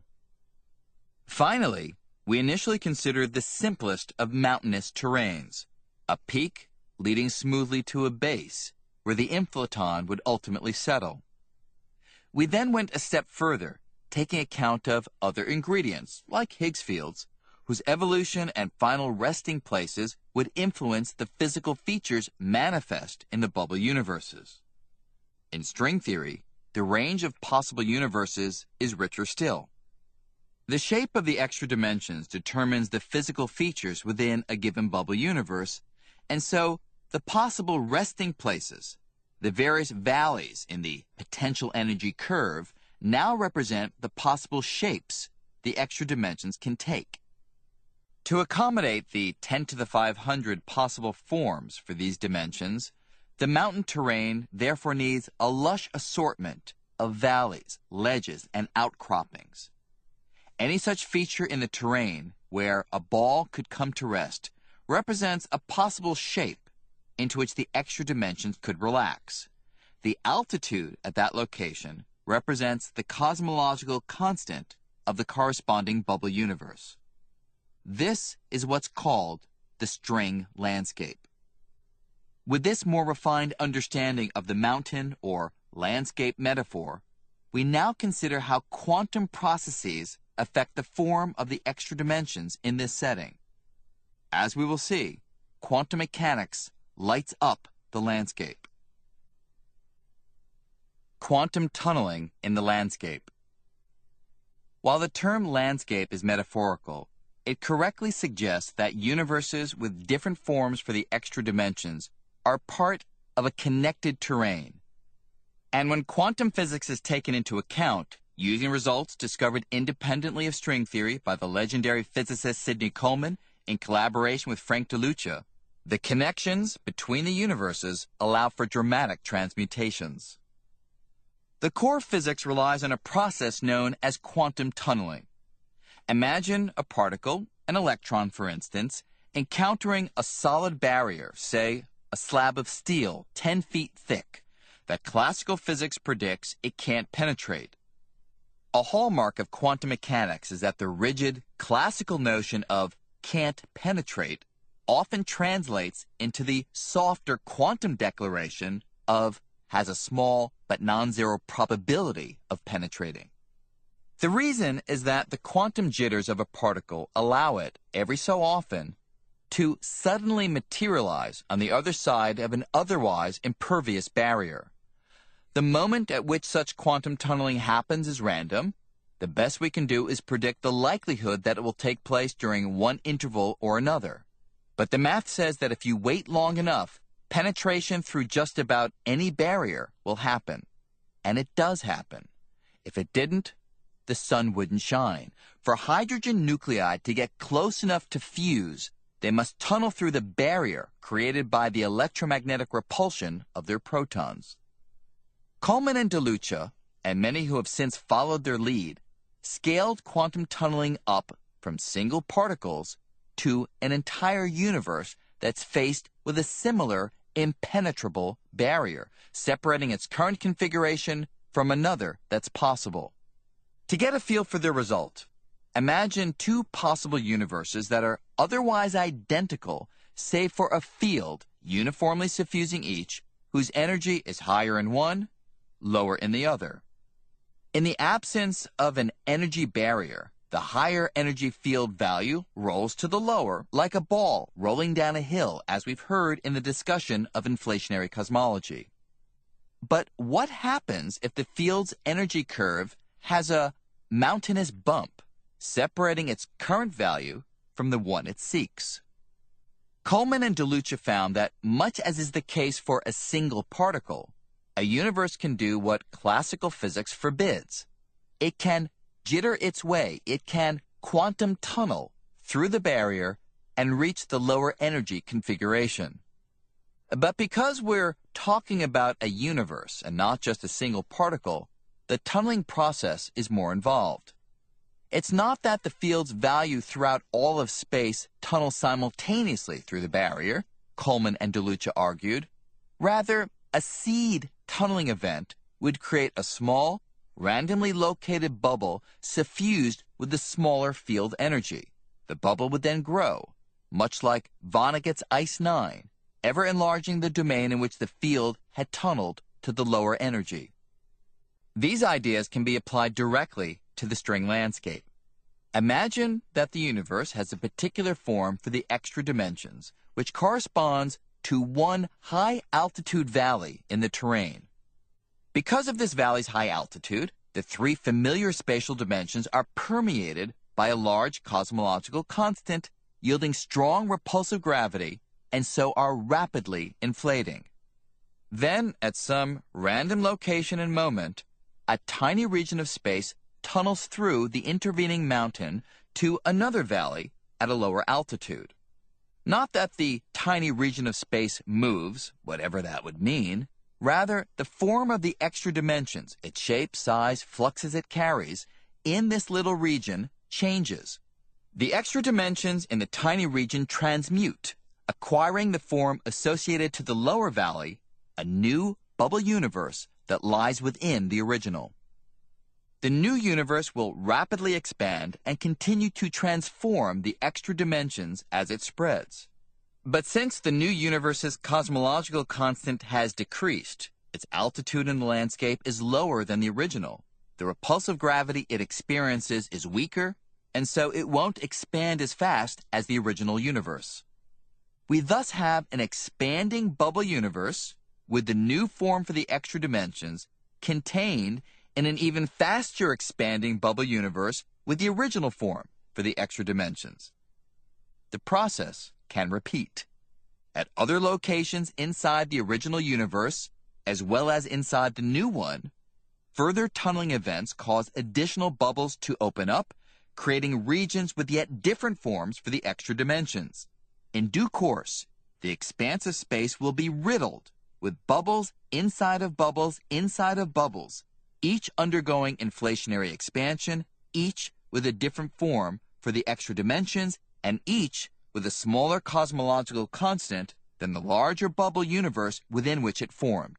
Finally, we initially considered the simplest of mountainous terrains, a peak leading smoothly to a base, where the inflaton would ultimately settle. We then went a step further, taking account of other ingredients, like Higgs fields, whose evolution and final resting places would influence the physical features manifest in the bubble universes. In string theory, the range of possible universes is richer still. The shape of the extra dimensions determines the physical features within a given bubble universe, and so the possible resting places, the various valleys in the potential energy curve, now represent the possible shapes the extra dimensions can take. To accommodate the ten to the five hundred possible forms for these dimensions, the mountain terrain therefore needs a lush assortment of valleys, ledges, and outcroppings. Any such feature in the terrain where a ball could come to rest represents a possible shape into which the extra dimensions could relax. The altitude at that location represents the cosmological constant of the corresponding bubble universe. This is what's called the string landscape. With this more refined understanding of the mountain or landscape metaphor, we now consider how quantum processes affect the form of the extra dimensions in this setting. As we will see, quantum mechanics lights up the landscape. Quantum tunneling in the landscape. While the term landscape is metaphorical, it correctly suggests that universes with different forms for the extra dimensions are part of a connected terrain. And when quantum physics is taken into account, using results discovered independently of string theory by the legendary physicist Sidney Coleman in collaboration with Frank DeLucia, the connections between the universes allow for dramatic transmutations. The core physics relies on a process known as quantum tunneling. Imagine a particle, an electron for instance, encountering a solid barrier, say a slab of steel ten feet thick, that classical physics predicts it can't penetrate. A hallmark of quantum mechanics is that the rigid, classical notion of can't penetrate often translates into the softer quantum declaration of has a small but non-zero probability of penetrating. The reason is that the quantum jitters of a particle allow it, every so often, to suddenly materialize on the other side of an otherwise impervious barrier. The moment at which such quantum tunneling happens is random. The best we can do is predict the likelihood that it will take place during one interval or another. But the math says that if you wait long enough, penetration through just about any barrier will happen. And it does happen. If it didn't, the sun wouldn't shine. For hydrogen nuclei to get close enough to fuse, they must tunnel through the barrier created by the electromagnetic repulsion of their protons. Coleman and DeLucia, and many who have since followed their lead, scaled quantum tunneling up from single particles to an entire universe that's faced with a similar impenetrable barrier, separating its current configuration from another that's possible. To get a feel for their result, imagine two possible universes that are otherwise identical, save for a field uniformly suffusing each, whose energy is higher in one, lower in the other. In the absence of an energy barrier, the higher energy field value rolls to the lower, like a ball rolling down a hill, as we've heard in the discussion of inflationary cosmology. But what happens if the field's energy curve has a mountainous bump, separating its current value from the one it seeks? Coleman and DeLucia found that, much as is the case for a single particle, a universe can do what classical physics forbids. It can jitter its way, it can quantum tunnel through the barrier and reach the lower energy configuration. But because we're talking about a universe and not just a single particle, the tunneling process is more involved. It's not that the field's value throughout all of space tunnels simultaneously through the barrier, Coleman and DeLucia argued. Rather, a seed tunneling event would create a small, randomly located bubble suffused with the smaller field energy. The bubble would then grow, much like Vonnegut's Ice nine, ever enlarging the domain in which the field had tunneled to the lower energy. These ideas can be applied directly to the string landscape. Imagine that the universe has a particular form for the extra dimensions, which corresponds to one high-altitude valley in the terrain. Because of this valley's high altitude, the three familiar spatial dimensions are permeated by a large cosmological constant, yielding strong repulsive gravity, and so are rapidly inflating. Then, at some random location and moment, a tiny region of space tunnels through the intervening mountain to another valley at a lower altitude. Not that the tiny region of space moves, whatever that would mean. Rather, the form of the extra dimensions, its shape, size, fluxes it carries, in this little region changes. The extra dimensions in the tiny region transmute, acquiring the form associated to the lower valley, a new bubble universe that lies within the original. The new universe will rapidly expand and continue to transform the extra dimensions as it spreads. But since the new universe's cosmological constant has decreased, its altitude in the landscape is lower than the original, the repulsive gravity it experiences is weaker, and so it won't expand as fast as the original universe. We thus have an expanding bubble universe with the new form for the extra dimensions contained in an even faster expanding bubble universe with the original form for the extra dimensions. The process can repeat. At other locations inside the original universe, as well as inside the new one, further tunneling events cause additional bubbles to open up, creating regions with yet different forms for the extra dimensions. In due course, the expanse of space will be riddled with bubbles inside of bubbles inside of bubbles, each undergoing inflationary expansion, each with a different form for the extra dimensions, and each with a smaller cosmological constant than the larger bubble universe within which it formed.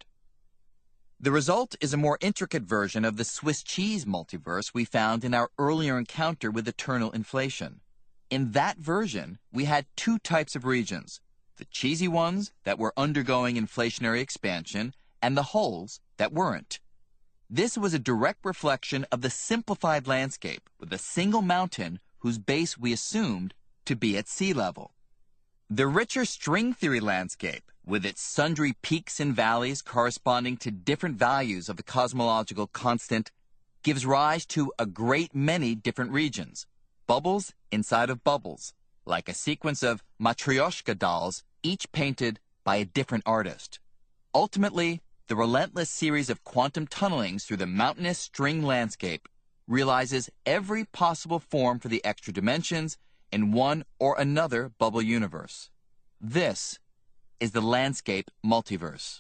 The result is a more intricate version of the Swiss cheese multiverse we found in our earlier encounter with eternal inflation. In that version, we had two types of regions, the cheesy ones that were undergoing inflationary expansion and the holes that weren't. This was a direct reflection of the simplified landscape with a single mountain whose base we assumed to be at sea level. The richer string theory landscape, with its sundry peaks and valleys corresponding to different values of the cosmological constant, gives rise to a great many different regions, bubbles inside of bubbles, like a sequence of Matryoshka dolls, each painted by a different artist. Ultimately, the relentless series of quantum tunnelings through the mountainous string landscape realizes every possible form for the extra dimensions in one or another bubble universe. This is the landscape multiverse.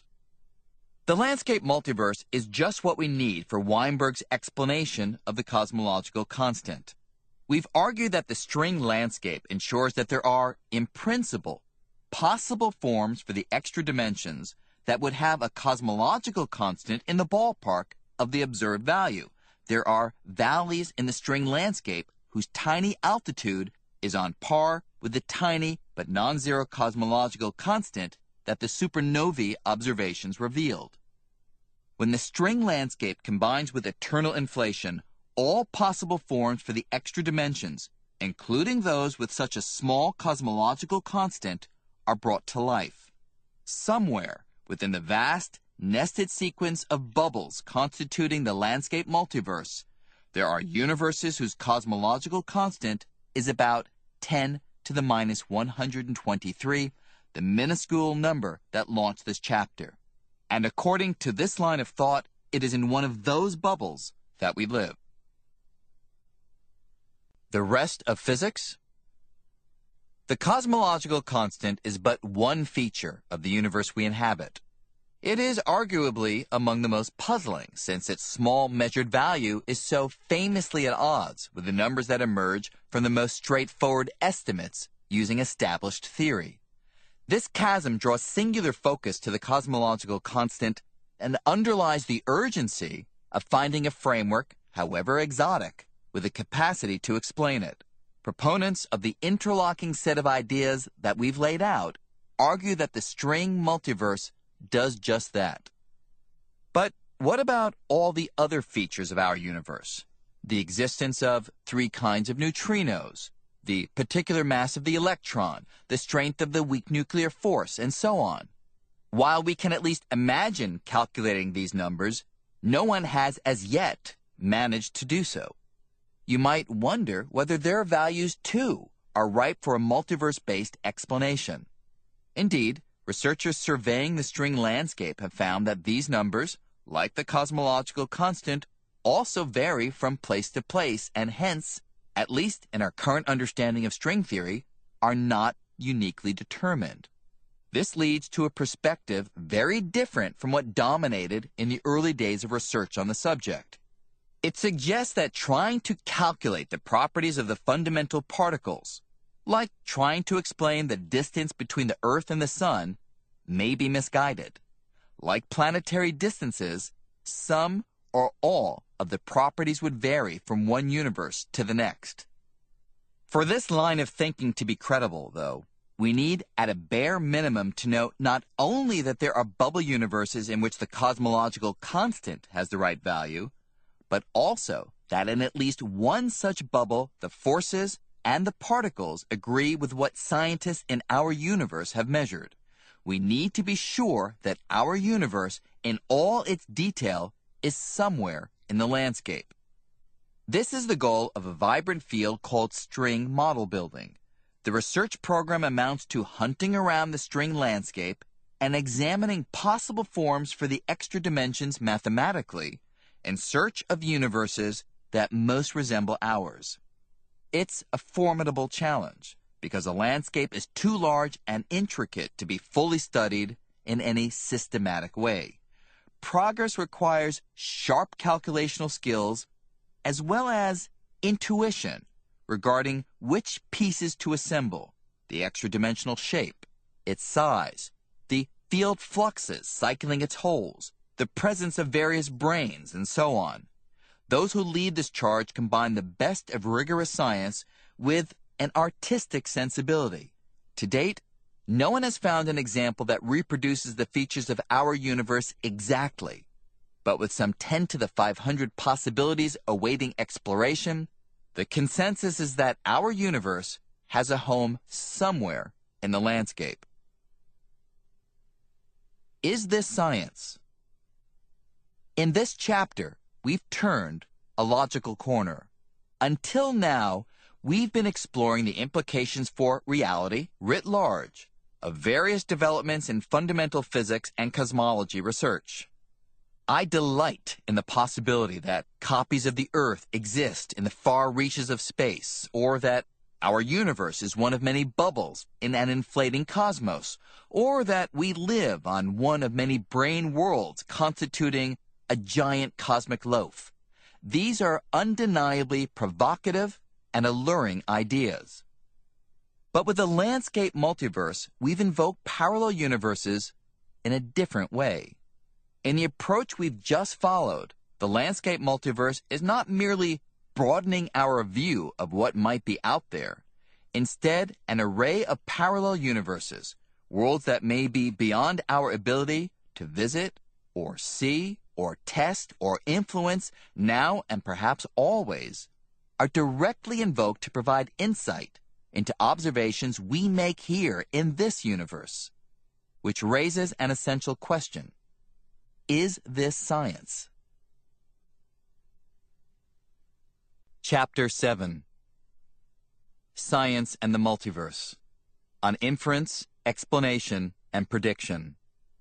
The landscape multiverse is just what we need for Weinberg's explanation of the cosmological constant. We've argued that the string landscape ensures that there are, in principle, possible forms for the extra dimensions that would have a cosmological constant in the ballpark of the observed value. There are valleys in the string landscape whose tiny altitude is on par with the tiny but non-zero cosmological constant that the supernovae observations revealed. When the string landscape combines with eternal inflation, all possible forms for the extra dimensions, including those with such a small cosmological constant, are brought to life. Somewhere within the vast, nested sequence of bubbles constituting the landscape multiverse, there are universes whose cosmological constant is about ten to the minus one hundred twenty-three, the minuscule number that launched this chapter. And according to this line of thought, it is in one of those bubbles that we live. The rest of physics? The cosmological constant is but one feature of the universe we inhabit. It is arguably among the most puzzling, since its small measured value is so famously at odds with the numbers that emerge from the most straightforward estimates using established theory. This chasm draws singular focus to the cosmological constant and underlies the urgency of finding a framework, however exotic, with the capacity to explain it. Proponents of the interlocking set of ideas that we've laid out argue that the string multiverse does just that. But what about all the other features of our universe? the existence of three kinds of neutrinos, the particular mass of the electron, the strength of the weak nuclear force, and so on. While we can at least imagine calculating these numbers, no one has as yet managed to do so. You might wonder whether their values, too, are ripe for a multiverse-based explanation. Indeed, researchers surveying the string landscape have found that these numbers, like the cosmological constant, also vary from place to place and hence, at least in our current understanding of string theory, are not uniquely determined. This leads to a perspective very different from what dominated in the early days of research on the subject. It suggests that trying to calculate the properties of the fundamental particles, like trying to explain the distance between the Earth and the Sun, may be misguided. Like planetary distances, some or all of the properties would vary from one universe to the next. For this line of thinking to be credible, though, we need at a bare minimum to know not only that there are bubble universes in which the cosmological constant has the right value, but also that in at least one such bubble, the forces and the particles agree with what scientists in our universe have measured. We need to be sure that our universe, in all its detail, is somewhere in the landscape. This is the goal of a vibrant field called string model building. The research program amounts to hunting around the string landscape and examining possible forms for the extra dimensions mathematically in search of universes that most resemble ours. It's a formidable challenge because the landscape is too large and intricate to be fully studied in any systematic way. Progress requires sharp calculational skills as well as intuition regarding which pieces to assemble, the extra-dimensional shape, its size, the field fluxes cycling its holes, the presence of various branes, and so on. Those who lead this charge combine the best of rigorous science with an artistic sensibility. To date, no one has found an example that reproduces the features of our universe exactly, but with some ten to the five hundred possibilities awaiting exploration, the consensus is that our universe has a home somewhere in the landscape. Is this science? In this chapter, we've turned a logical corner. Until now, we've been exploring the implications for reality writ large of various developments in fundamental physics and cosmology research. I delight in the possibility that copies of the Earth exist in the far reaches of space, or that our universe is one of many bubbles in an inflating cosmos, or that we live on one of many brane worlds constituting a giant cosmic loaf. These are undeniably provocative and alluring ideas. But with the landscape multiverse, we've invoked parallel universes in a different way. In the approach we've just followed, the landscape multiverse is not merely broadening our view of what might be out there. Instead, an array of parallel universes, worlds that may be beyond our ability to visit or see or test or influence now and perhaps always, are directly invoked to provide insight into observations we make here in this universe, which raises an essential question. Is this science? Chapter seven. Science and the Multiverse. On Inference, Explanation, and Prediction.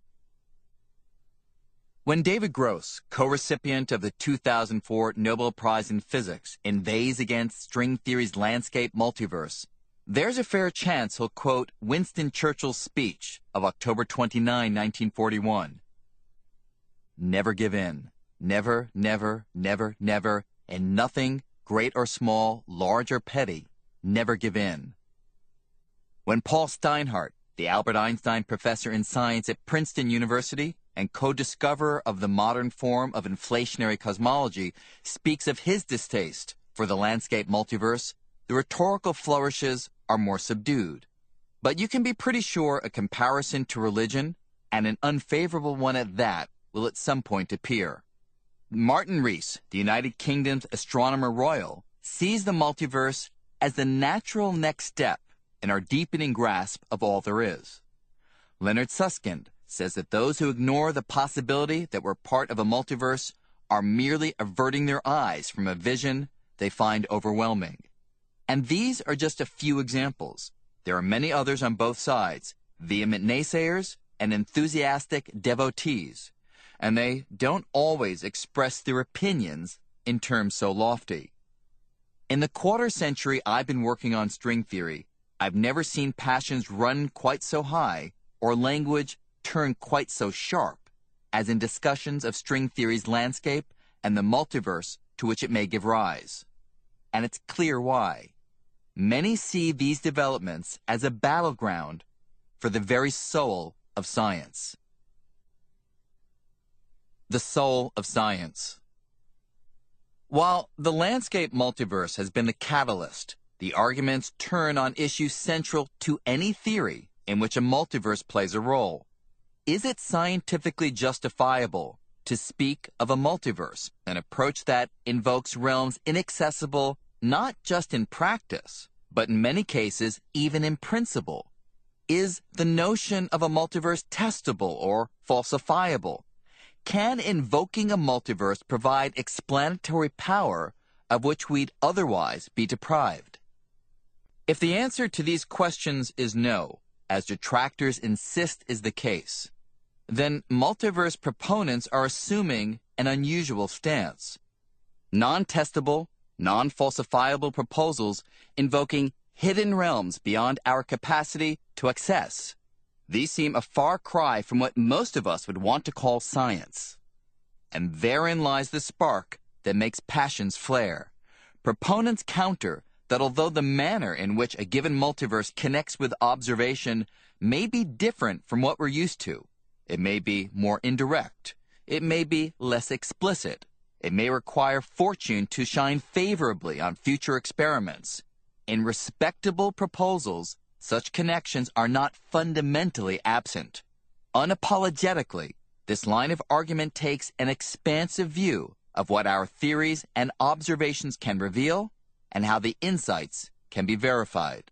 When David Gross, co-recipient of the two thousand four Nobel Prize in Physics, inveighs against string theory's landscape multiverse, there's a fair chance he'll quote Winston Churchill's speech of October twenty-ninth, nineteen forty-one. Never give in. Never, never, never, never, and nothing, great or small, large or petty, never give in. When Paul Steinhardt, the Albert Einstein Professor in Science at Princeton University and co-discoverer of the modern form of inflationary cosmology, speaks of his distaste for the landscape multiverse, the rhetorical flourishes are more subdued. But you can be pretty sure a comparison to religion, and an unfavorable one at that, will at some point appear. Martin Rees, the United Kingdom's Astronomer Royal, sees the multiverse as the natural next step in our deepening grasp of all there is. Leonard Susskind says that those who ignore the possibility that we're part of a multiverse are merely averting their eyes from a vision they find overwhelming. And these are just a few examples. There are many others on both sides, vehement naysayers and enthusiastic devotees, and they don't always express their opinions in terms so lofty. In the quarter century I've been working on string theory, I've never seen passions run quite so high or language turn quite so sharp as in discussions of string theory's landscape and the multiverse to which it may give rise. And it's clear why. Many see these developments as a battleground for the very soul of science. The soul of science. While the landscape multiverse has been the catalyst, the arguments turn on issues central to any theory in which a multiverse plays a role. Is it scientifically justifiable to speak of a multiverse, an approach that invokes realms inaccessible not just in practice, but in many cases even in principle? Is the notion of a multiverse testable or falsifiable? Can invoking a multiverse provide explanatory power of which we'd otherwise be deprived? If the answer to these questions is no, as detractors insist is the case, then multiverse proponents are assuming an unusual stance. Non-testable, non-falsifiable proposals invoking hidden realms beyond our capacity to access. These seem a far cry from what most of us would want to call science. And therein lies the spark that makes passions flare. Proponents counter that although the manner in which a given multiverse connects with observation may be different from what we're used to, it may be more indirect, it may be less explicit, it may require fortune to shine favorably on future experiments. In respectable proposals, such connections are not fundamentally absent. Unapologetically, this line of argument takes an expansive view of what our theories and observations can reveal and how the insights can be verified.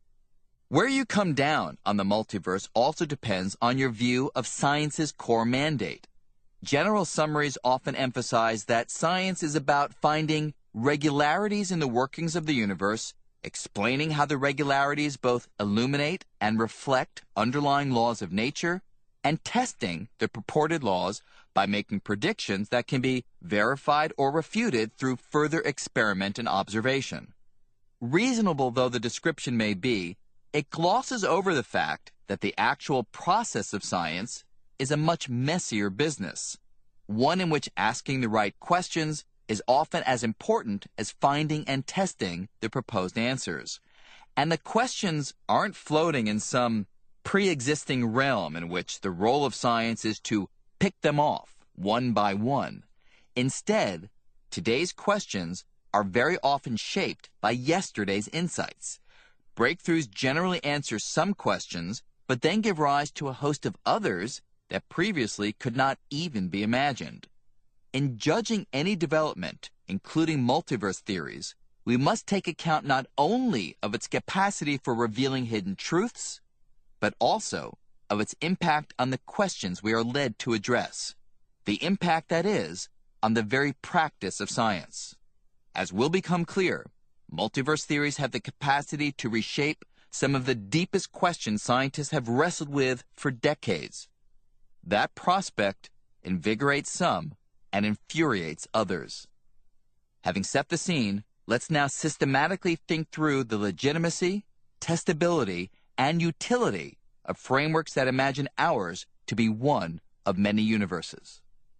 Where you come down on the multiverse also depends on your view of science's core mandate. General summaries often emphasize that science is about finding regularities in the workings of the universe, explaining how the regularities both illuminate and reflect underlying laws of nature, and testing the purported laws by making predictions that can be verified or refuted through further experiment and observation. Reasonable though the description may be, it glosses over the fact that the actual process of science is a much messier business, one in which asking the right questions is often as important as finding and testing the proposed answers. And the questions aren't floating in some pre-existing realm in which the role of science is to pick them off one by one. Instead, today's questions are very often shaped by yesterday's insights. Breakthroughs generally answer some questions, but then give rise to a host of others that previously could not even be imagined. In judging any development, including multiverse theories, we must take account not only of its capacity for revealing hidden truths, but also of its impact on the questions we are led to address, the impact, that is, on the very practice of science. As will become clear, multiverse theories have the capacity to reshape some of the deepest questions scientists have wrestled with for decades. That prospect invigorates some and infuriates others. Having set the scene, let's now systematically think through the legitimacy, testability, and utility of frameworks that imagine ours to be one of many universes.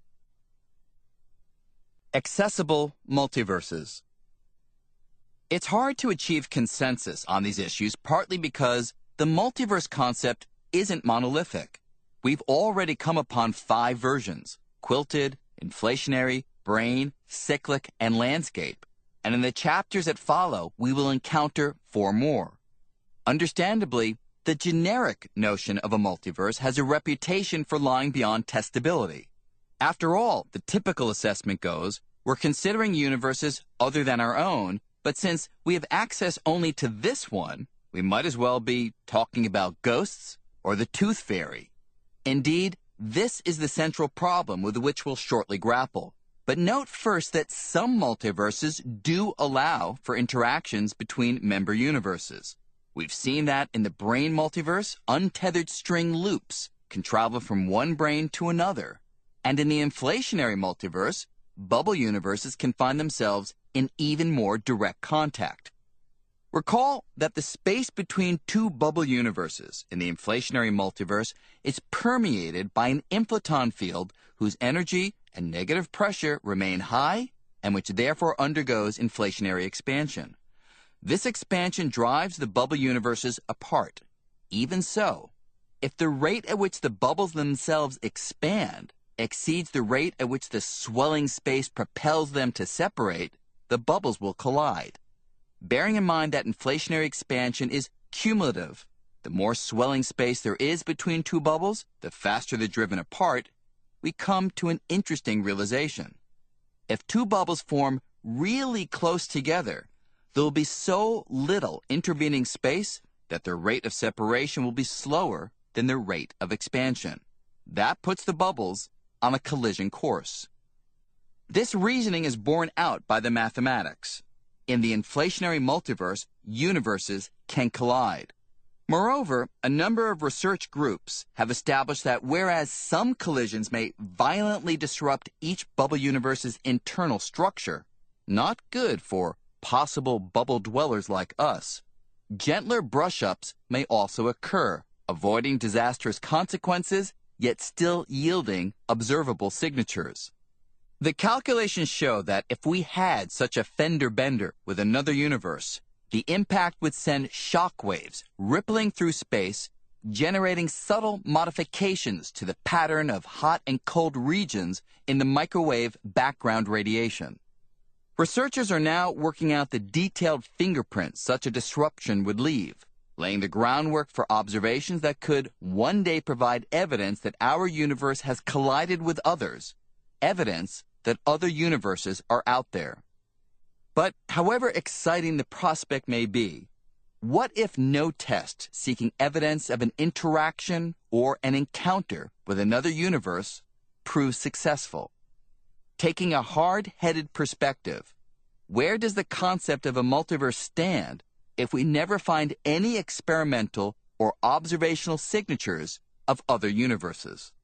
Accessible multiverses. It's hard to achieve consensus on these issues, partly because the multiverse concept isn't monolithic. We've already come upon five versions: quilted, inflationary, brane, cyclic, and landscape. And in the chapters that follow, we will encounter four more. Understandably, the generic notion of a multiverse has a reputation for lying beyond testability. After all, the typical assessment goes, we're considering universes other than our own, but since we have access only to this one, we might as well be talking about ghosts or the tooth fairy. Indeed, this is the central problem with which we'll shortly grapple. But note first that some multiverses do allow for interactions between member universes. We've seen that in the brain multiverse, untethered string loops can travel from one brain to another. And in the inflationary multiverse, bubble universes can find themselves in even more direct contact. Recall that the space between two bubble universes in the inflationary multiverse is permeated by an inflaton field whose energy and negative pressure remain high and which therefore undergoes inflationary expansion. This expansion drives the bubble universes apart. Even so, if the rate at which the bubbles themselves expand exceeds the rate at which the swelling space propels them to separate, the bubbles will collide. Bearing in mind that inflationary expansion is cumulative, the more swelling space there is between two bubbles, the faster they're driven apart, we come to an interesting realization. If two bubbles form really close together, there will be so little intervening space that their rate of separation will be slower than their rate of expansion. That puts the bubbles on a collision course. This reasoning is borne out by the mathematics. In the inflationary multiverse, universes can collide. Moreover, a number of research groups have established that whereas some collisions may violently disrupt each bubble universe's internal structure, not good for possible bubble dwellers like us, gentler brush-ups may also occur, avoiding disastrous consequences, yet still yielding observable signatures. The calculations show that if we had such a fender bender with another universe, the impact would send shock waves rippling through space, generating subtle modifications to the pattern of hot and cold regions in the microwave background radiation. Researchers are now working out the detailed fingerprints such a disruption would leave, laying the groundwork for observations that could one day provide evidence that our universe has collided with others, evidence that other universes are out there. But however exciting the prospect may be, what if no test seeking evidence of an interaction or an encounter with another universe proves successful? Taking a hard-headed perspective, where does the concept of a multiverse stand if we never find any experimental or observational signatures of other universes?